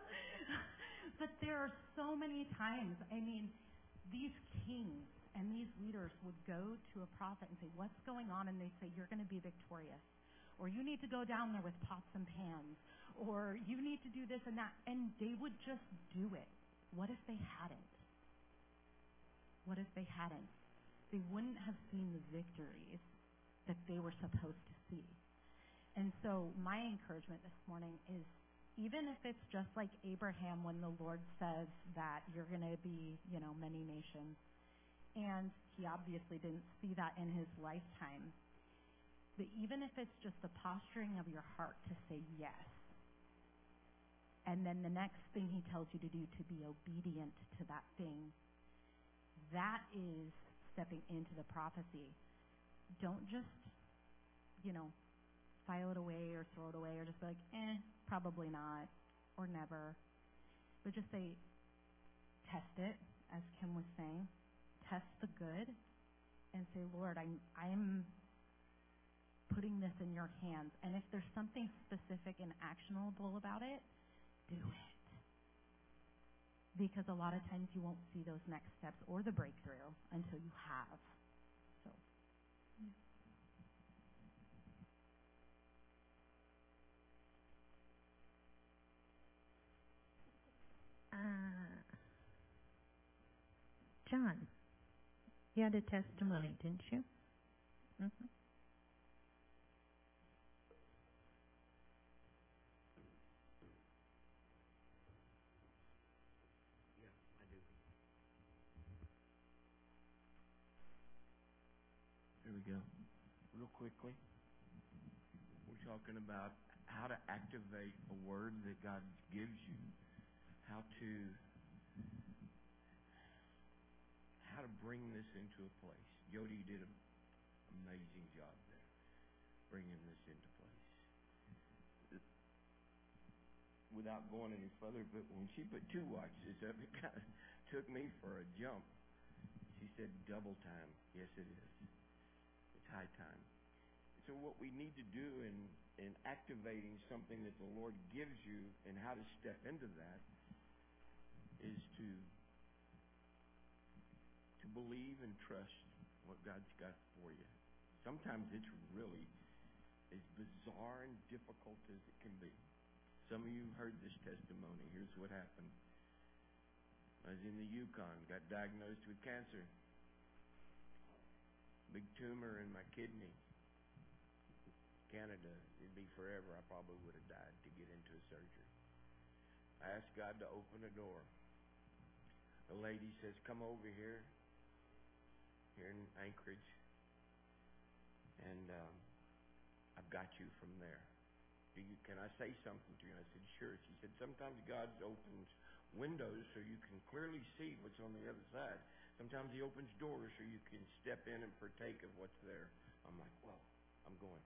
But there are so many times, I mean, these kings and these leaders would go to a prophet and say, what's going on? And they say, you're going to be victorious. Or you need to go down there with pots and pans. Or you need to do this and that. And they would just do it. What if they hadn't? What if they hadn't? They wouldn't have seen the victories that they were supposed to see. And so my encouragement this morning is, even if it's just like Abraham when the Lord says that you're going to be, you know, many nations, and he obviously didn't see that in his lifetime, but even if it's just the posturing of your heart to say yes, and then the next thing he tells you to do, to be obedient to that thing, that is stepping into the prophecy. Don't just, you know, file it away or throw it away or just be like, eh, probably not, or never. But just say, test it, as Kim was saying. Test the good and say, Lord, I'm, I'm putting this in your hands. And if there's something specific and actionable about it, do it. Because a lot of times you won't see those next steps or the breakthrough until you have. So,
John, you had a testimony, didn't you? Mm-hmm.
Yeah, I do. Here we go. Real quickly, we're talking about how to activate a word that God gives you, how to how to bring this into a place. Jody did an amazing job there, bringing this into place. Without going any further, but when she put two watches up, it kind of took me for a jump. She said double time. Yes, it is. It's high time. So what we need to do in, in activating something that the Lord gives you and how to step into that is to to believe and trust what God's got for you. Sometimes it's really as bizarre and difficult as it can be. Some of you heard this testimony. Here's what happened. I was in the Yukon, got diagnosed with cancer. Big tumor in my kidney. Canada, it'd be forever. I probably would have died to get into a surgery. I asked God to open a door. The lady says, come over here, here in Anchorage, and um, I've got you from there. Do you, can I say something to you? I said, sure. She said, sometimes God opens windows so you can clearly see what's on the other side. Sometimes He opens doors so you can step in and partake of what's there. I'm like, well, I'm going.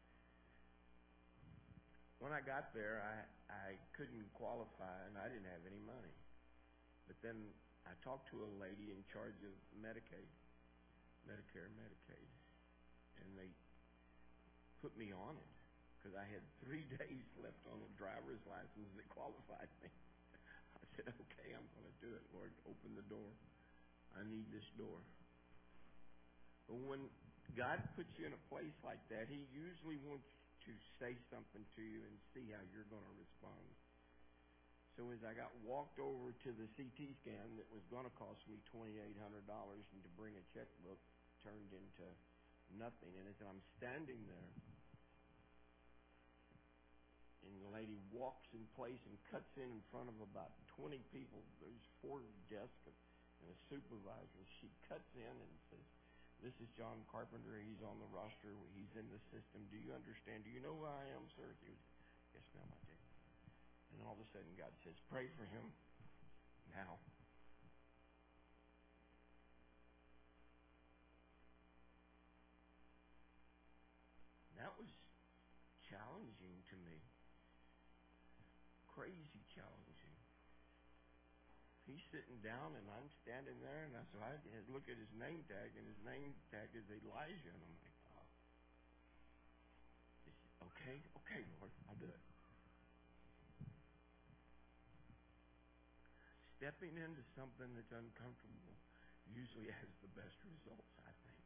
When I got there, I, I couldn't qualify, and I didn't have any money. But then I talked to a lady in charge of Medicaid, Medicare, Medicaid, and they put me on it because I had three days left on a driver's license that qualified me. I said, okay, I'm going to do it. Lord, open the door. I need this door. But when God puts you in a place like that, He usually wants to say something to you and see how you're going to respond. So as I got walked over to the C T scan that was going to cost me twenty-eight hundred dollars and to bring a checkbook turned into nothing. And as I'm standing there, and the lady walks in place and cuts in in front of about twenty people. There's four desks and a supervisor. She cuts in and says, this is John Carpenter. He's on the roster. He's in the system. Do you understand? Do you know who I am, sir? He was, yes, ma'am, I do. And all of a sudden God says, pray for him now. That was challenging to me. Crazy challenging. He's sitting down and I'm standing there, and I, so I look at his name tag, and his name tag is Elijah, and I'm like, oh. Okay, okay, Lord, I'll do it. Stepping into something that's uncomfortable usually has the best results, I think.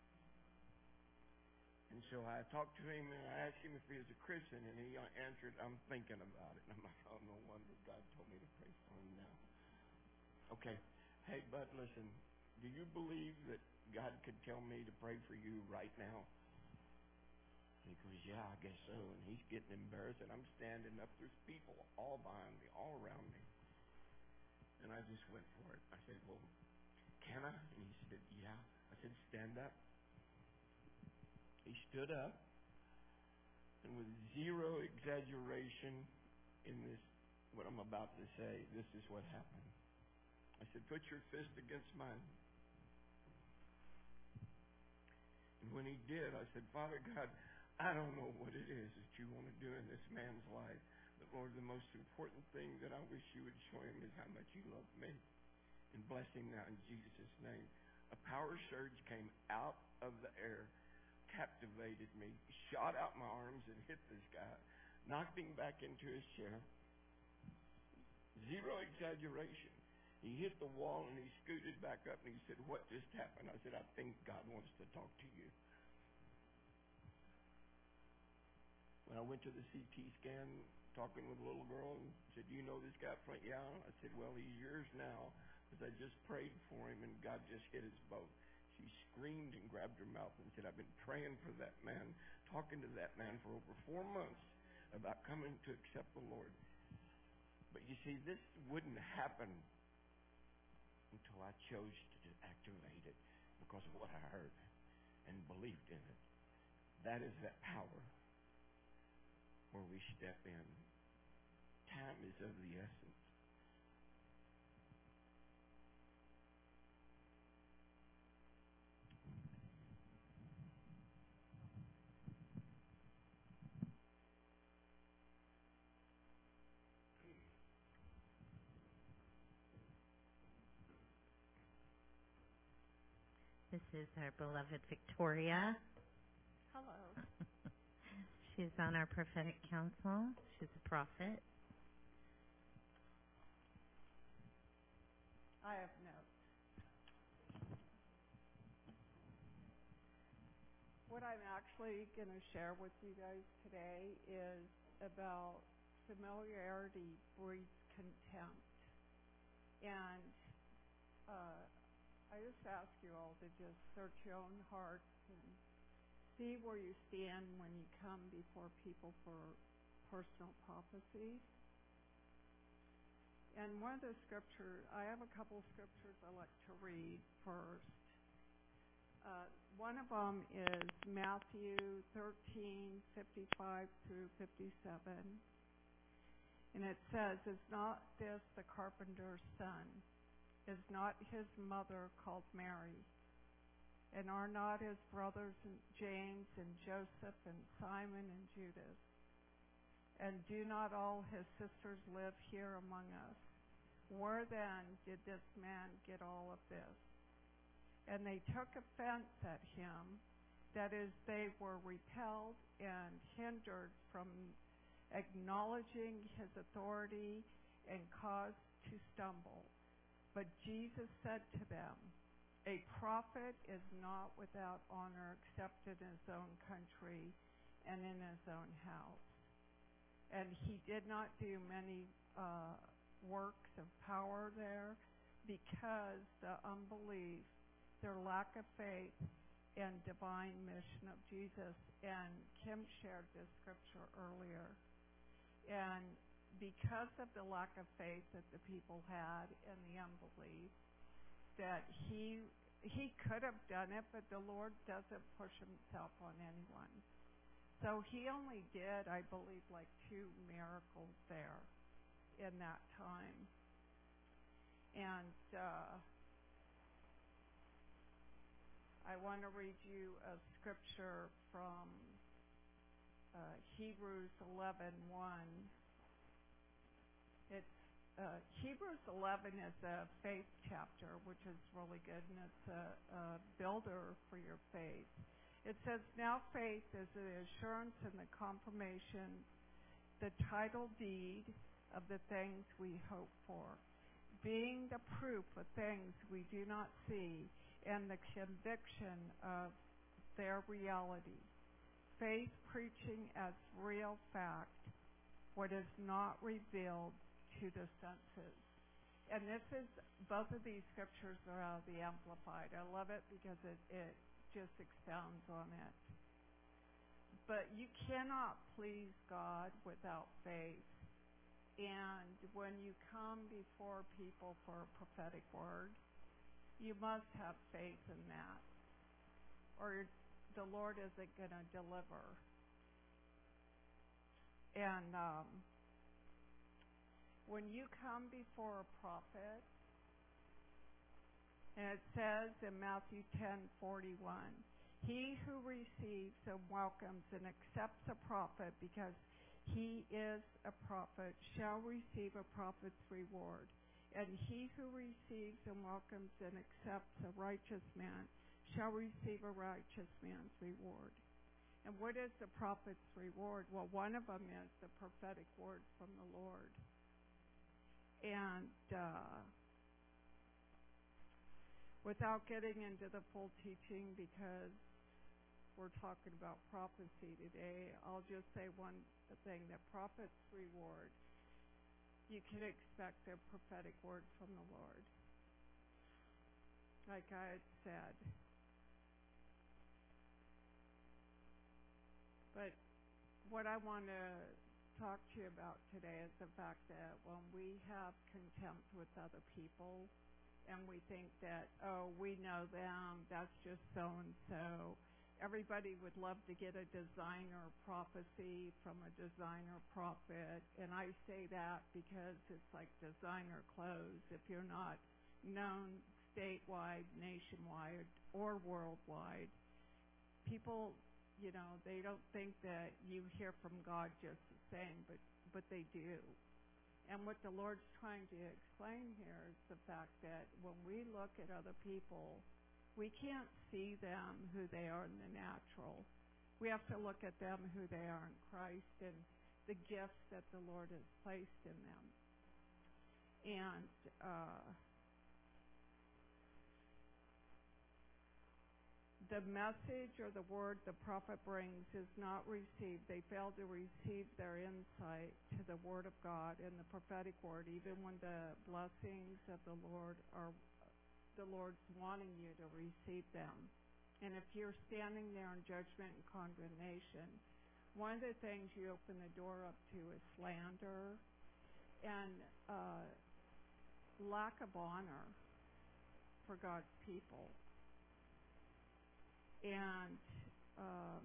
And so I talked to him, and I asked him if he was a Christian, and he answered, I'm thinking about it. And I'm like, oh, no wonder God told me to pray for him now. Okay. Hey, bud, listen, do you believe that God could tell me to pray for you right now? He goes, yeah, I guess so. And he's getting embarrassed, and I'm standing up. There's people all behind me, all around me. And I just went for it. I said, well, can I? And he said, yeah. I said, stand up. He stood up, and with zero exaggeration in this, what I'm about to say, this is what happened. I said, put your fist against mine. And when he did, I said, Father God, I don't know what it is that you want to do in this man's life. But Lord, the most important thing that I wish you would show him is how much you love me. And bless him now in Jesus' name. A power surge came out of the air, captivated me, shot out my arms and hit this guy, knocked him back into his chair. Zero exaggeration. He hit the wall and he scooted back up and he said, what just happened? I said, I think God wants to talk to you. When I went to the C T scan, talking with a little girl, and said, do you know this guy? Yeah. I said, well, he's yours now, Because I just prayed for him, and God just hit his boat. She screamed and grabbed her mouth and said, I've been praying for that man, talking to that man for over four months about coming to accept the Lord. But you see, this wouldn't happen until I chose to activate it because of what I heard and believed in it. That is that power where we step in. Time is of the essence.
This is our beloved Victoria.
Hello.
She's on our prophetic council. She's a prophet.
I have notes. What I'm actually going to share with you guys today is about familiarity breeds contempt. And uh, I just ask you all to just search your own hearts and see where you stand when you come before people for personal prophecies. And one of the scriptures, I have a couple of scriptures I like to read first. Uh, one of them is Matthew thirteen, fifty-five through fifty-seven. And it says, is not this the carpenter's son? Is not his mother called Mary? And are not his brothers James and Joseph and Simon and Judas? And do not all his sisters live here among us? Where then did this man get all of this? And they took offense at him, that is, they were repelled and hindered from acknowledging his authority and caused to stumble. But Jesus said to them, a prophet is not without honor except in his own country and in his own house. And he did not do many uh, works of power there because the unbelief, their lack of faith, and divine mission of Jesus. And Kim shared this scripture earlier. And because of the lack of faith that the people had and the unbelief, that he he could have done it, but the Lord doesn't push himself on anyone. So he only did, I believe, like two miracles there in that time. And uh, I want to read you a scripture from uh, Hebrews eleven one. It's uh, Hebrews eleven is a faith chapter, which is really good, and it's a, a builder for your faith. It says, now faith is the assurance and the confirmation, the title deed of the things we hope for, being the proof of things we do not see, and the conviction of their reality. Faith preaching as real fact what is not revealed to the senses. And this is, both of these scriptures are out of the Amplified. I love it because it, it just expounds on it. But you cannot please God without faith. And when you come before people for a prophetic word, you must have faith in that, or the Lord isn't going to deliver. And um, when you come before a prophet, and it says in Matthew ten forty-one, he who receives and welcomes and accepts a prophet because he is a prophet shall receive a prophet's reward. And he who receives and welcomes and accepts a righteous man shall receive a righteous man's reward. And what is the prophet's reward? Well, one of them is the prophetic word from the Lord. And uh, without getting into the full teaching, because we're talking about prophecy today, I'll just say one thing, that prophet's reward, you can expect a prophetic word from the Lord. like I had said. But what I want to talk to you about today is the fact that when we have contempt with other people and we think that, oh, we know them, that's just so-and-so. Everybody would love to get a designer prophecy from a designer prophet, and I say that because it's like designer clothes. If you're not known statewide, nationwide, or worldwide, people, you know, they don't think that you hear from God just the same, but, but they do. And what the Lord's trying to explain here is the fact that when we look at other people, we can't see them who they are in the natural. We have to look at them who they are in Christ and the gifts that the Lord has placed in them. And uh, the message or the word the prophet brings is not received. They fail to receive their insight to the word of God and the prophetic word, even when the blessings of the Lord are the Lord's wanting you to receive them. And if you're standing there in judgment and condemnation, one of the things you open the door up to is slander and uh, lack of honor for God's people. And um,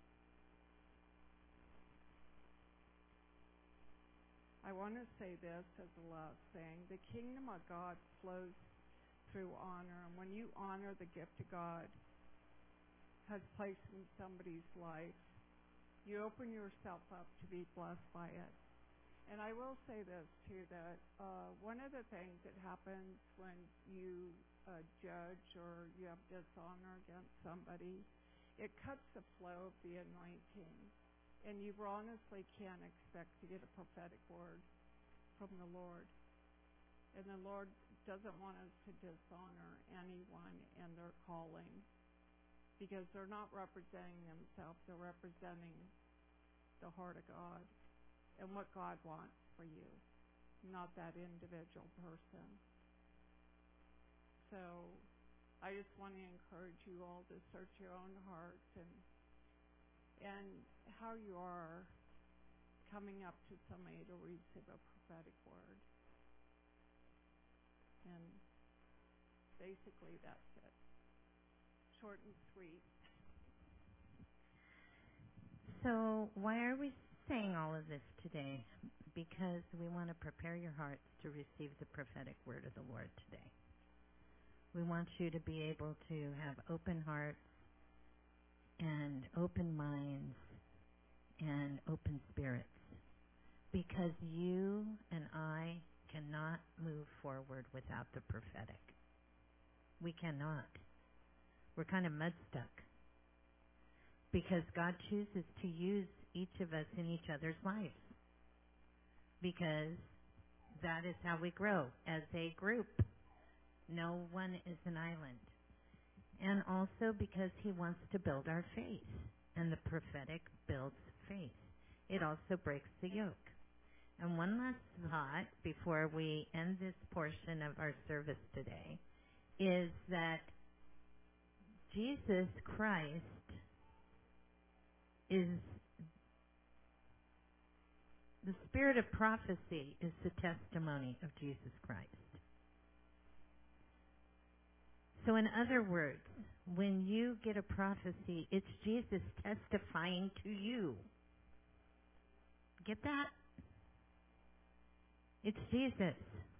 I want to say this as the last thing. The kingdom of God flows through honor. And when you honor the gift of God has placed in somebody's life, you open yourself up to be blessed by it. And I will say this, too, that uh, one of the things that happens when you uh, judge or you have dishonor against somebody, it cuts the flow of the anointing. And you honestly can't expect to get a prophetic word from the Lord. And the Lord doesn't want us to dishonor anyone in their calling because they're not representing themselves. They're representing the heart of God and what God wants for you, not that individual person. So I just want to encourage you all to search your own hearts and and how you are coming up to somebody to receive a prophetic word. And basically that's it. Short and sweet.
So why are we saying all of this today? Because we want to prepare your hearts to receive the prophetic word of the Lord today. We want you to be able to have open hearts and open minds and open spirits. Because you and I cannot move forward without the prophetic. We cannot. We're kind of mud stuck. Because God chooses to use each of us in each other's lives. Because that is how we grow as a group. No one is an island. And also because He wants to build our faith. And the prophetic builds faith. It also breaks the yoke. And one last thought before we end this portion of our service today is that Jesus Christ is, the spirit of prophecy is the testimony of Jesus Christ. So in other words, when you get a prophecy, it's Jesus testifying to you. Get that? It's Jesus.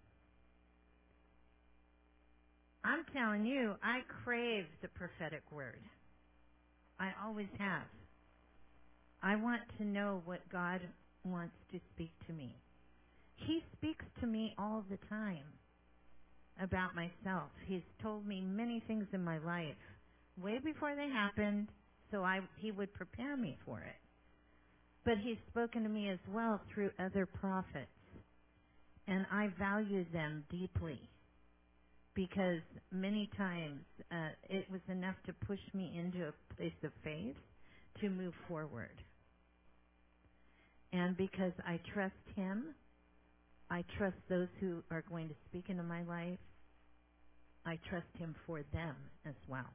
I'm telling you, I crave the prophetic word. I always have. I want to know what God wants to speak to me. He speaks to me all the time about myself. He's told me many things in my life way before they happened, so I, He would prepare me for it. But He's spoken to me as well through other prophets. And I value them deeply because many times uh, it was enough to push me into a place of faith to move forward. And because I trust Him, I trust those who are going to speak into my life, I trust him for them as well.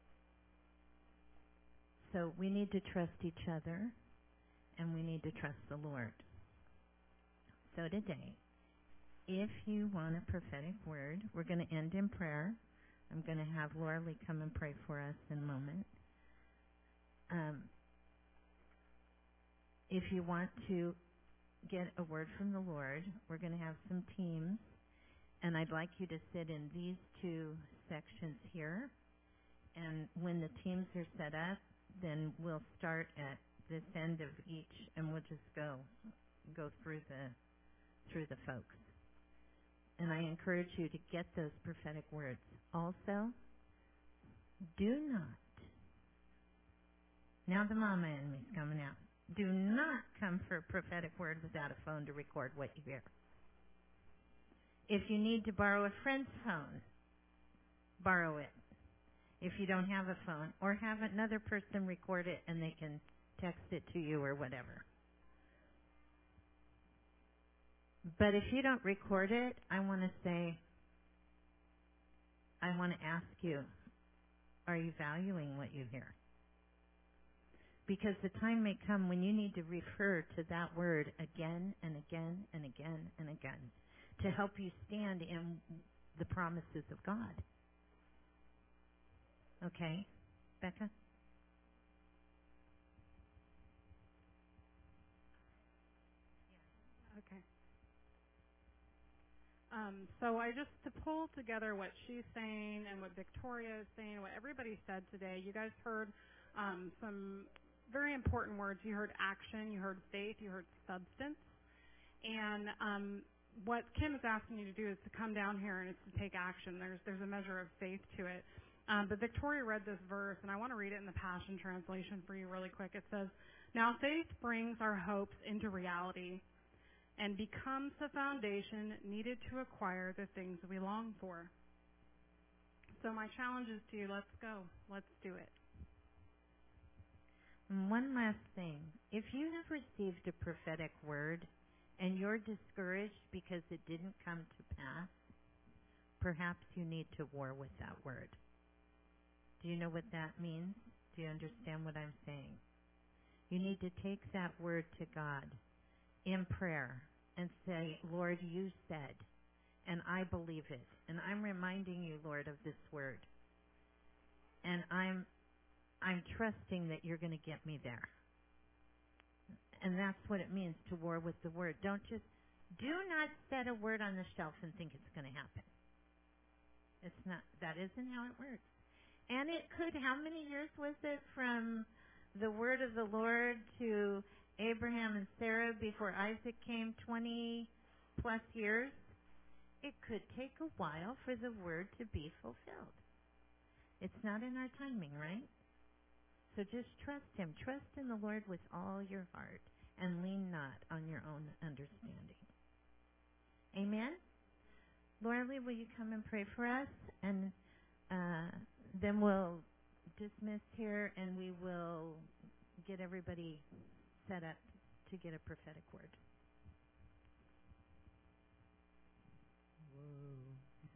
So we need to trust each other, and we need to trust the Lord. So today, if you want a prophetic word, we're going to end in prayer. I'm going to have Laura Lee come and pray for us in a moment. Um, if you want to get a word from the Lord, we're going to have some teams, and I'd like you to sit in these two sections here. And when the teams are set up, then we'll start at this end of each, and we'll just go go through the through the folks. And I encourage you to get those prophetic words. Also, do not, now the mama in me's coming out, do not come for a prophetic word without a phone to record what you hear. If you need to borrow a friend's phone, borrow it. If you don't have a phone, or have another person record it and they can text it to you or whatever. But if you don't record it, I want to say, I want to ask you, are you valuing what you hear? Because the time may come when you need to refer to that word again and again and again and again to help you stand in the promises of God. Okay, Becca?
Okay. Um, so I just, to pull together what she's saying and what Victoria is saying, what everybody said today, you guys heard um, some very important words. You heard action, you heard faith, you heard substance. And um, what Kim is asking you to do is to come down here and it's to take action. There's, there's a measure of faith to it. Um, but Victoria read this verse, and I want to read it in the Passion Translation for you really quick. It says, "Now faith brings our hopes into reality and becomes the foundation needed to acquire the things we long for." So my challenge is to you, let's go. Let's do it.
And one last thing. If you have received a prophetic word and you're discouraged because it didn't come to pass, perhaps you need to war with that word. Do you know what that means? Do you understand what I'm saying? You need to take that word to God in prayer and say, Lord, you said, and I believe it. And I'm reminding you, Lord, of this word. And I'm I'm trusting that you're going to get me there. And that's what it means to war with the word. Don't just, do not set a word on the shelf and think it's going to happen. It's not, that isn't how it works. And it could, how many years was it from the word of the Lord to Abraham and Sarah before Isaac came? twenty plus years? It could take a while for the word to be fulfilled. It's not in our timing, right? So just trust him. Trust in the Lord with all your heart and lean not on your own understanding. Amen? Laura Lee, will you come and pray for us? And uh, then we'll dismiss here and we will get everybody set up to get a prophetic word.
Whoa.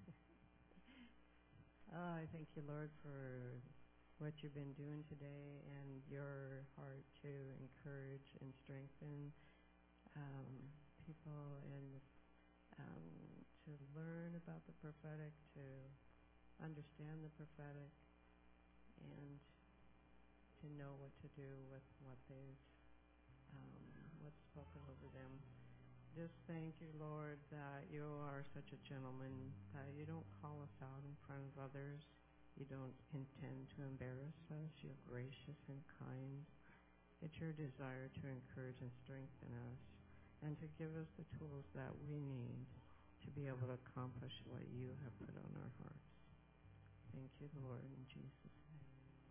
Oh, I thank you, Lord, for what you've been doing today and your heart to encourage and strengthen um, people and um, to learn about the prophetic, to understand the prophetic, and to know what to do with what they've um, what's spoken over them. Just thank you, Lord, that you are such a gentleman, that you don't call us out in front of others. You don't intend to embarrass us. You're gracious and kind. It's your desire to encourage and strengthen us and to give us the tools that we need to be able to accomplish what you have put on our hearts. Thank you, Lord, in Jesus' name.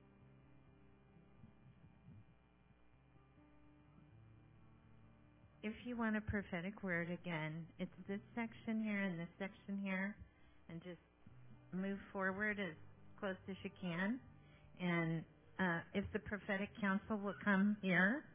If you want a prophetic word, again, it's this section here and this section here, and just move forward as close as you can. And uh, if the prophetic council will come here,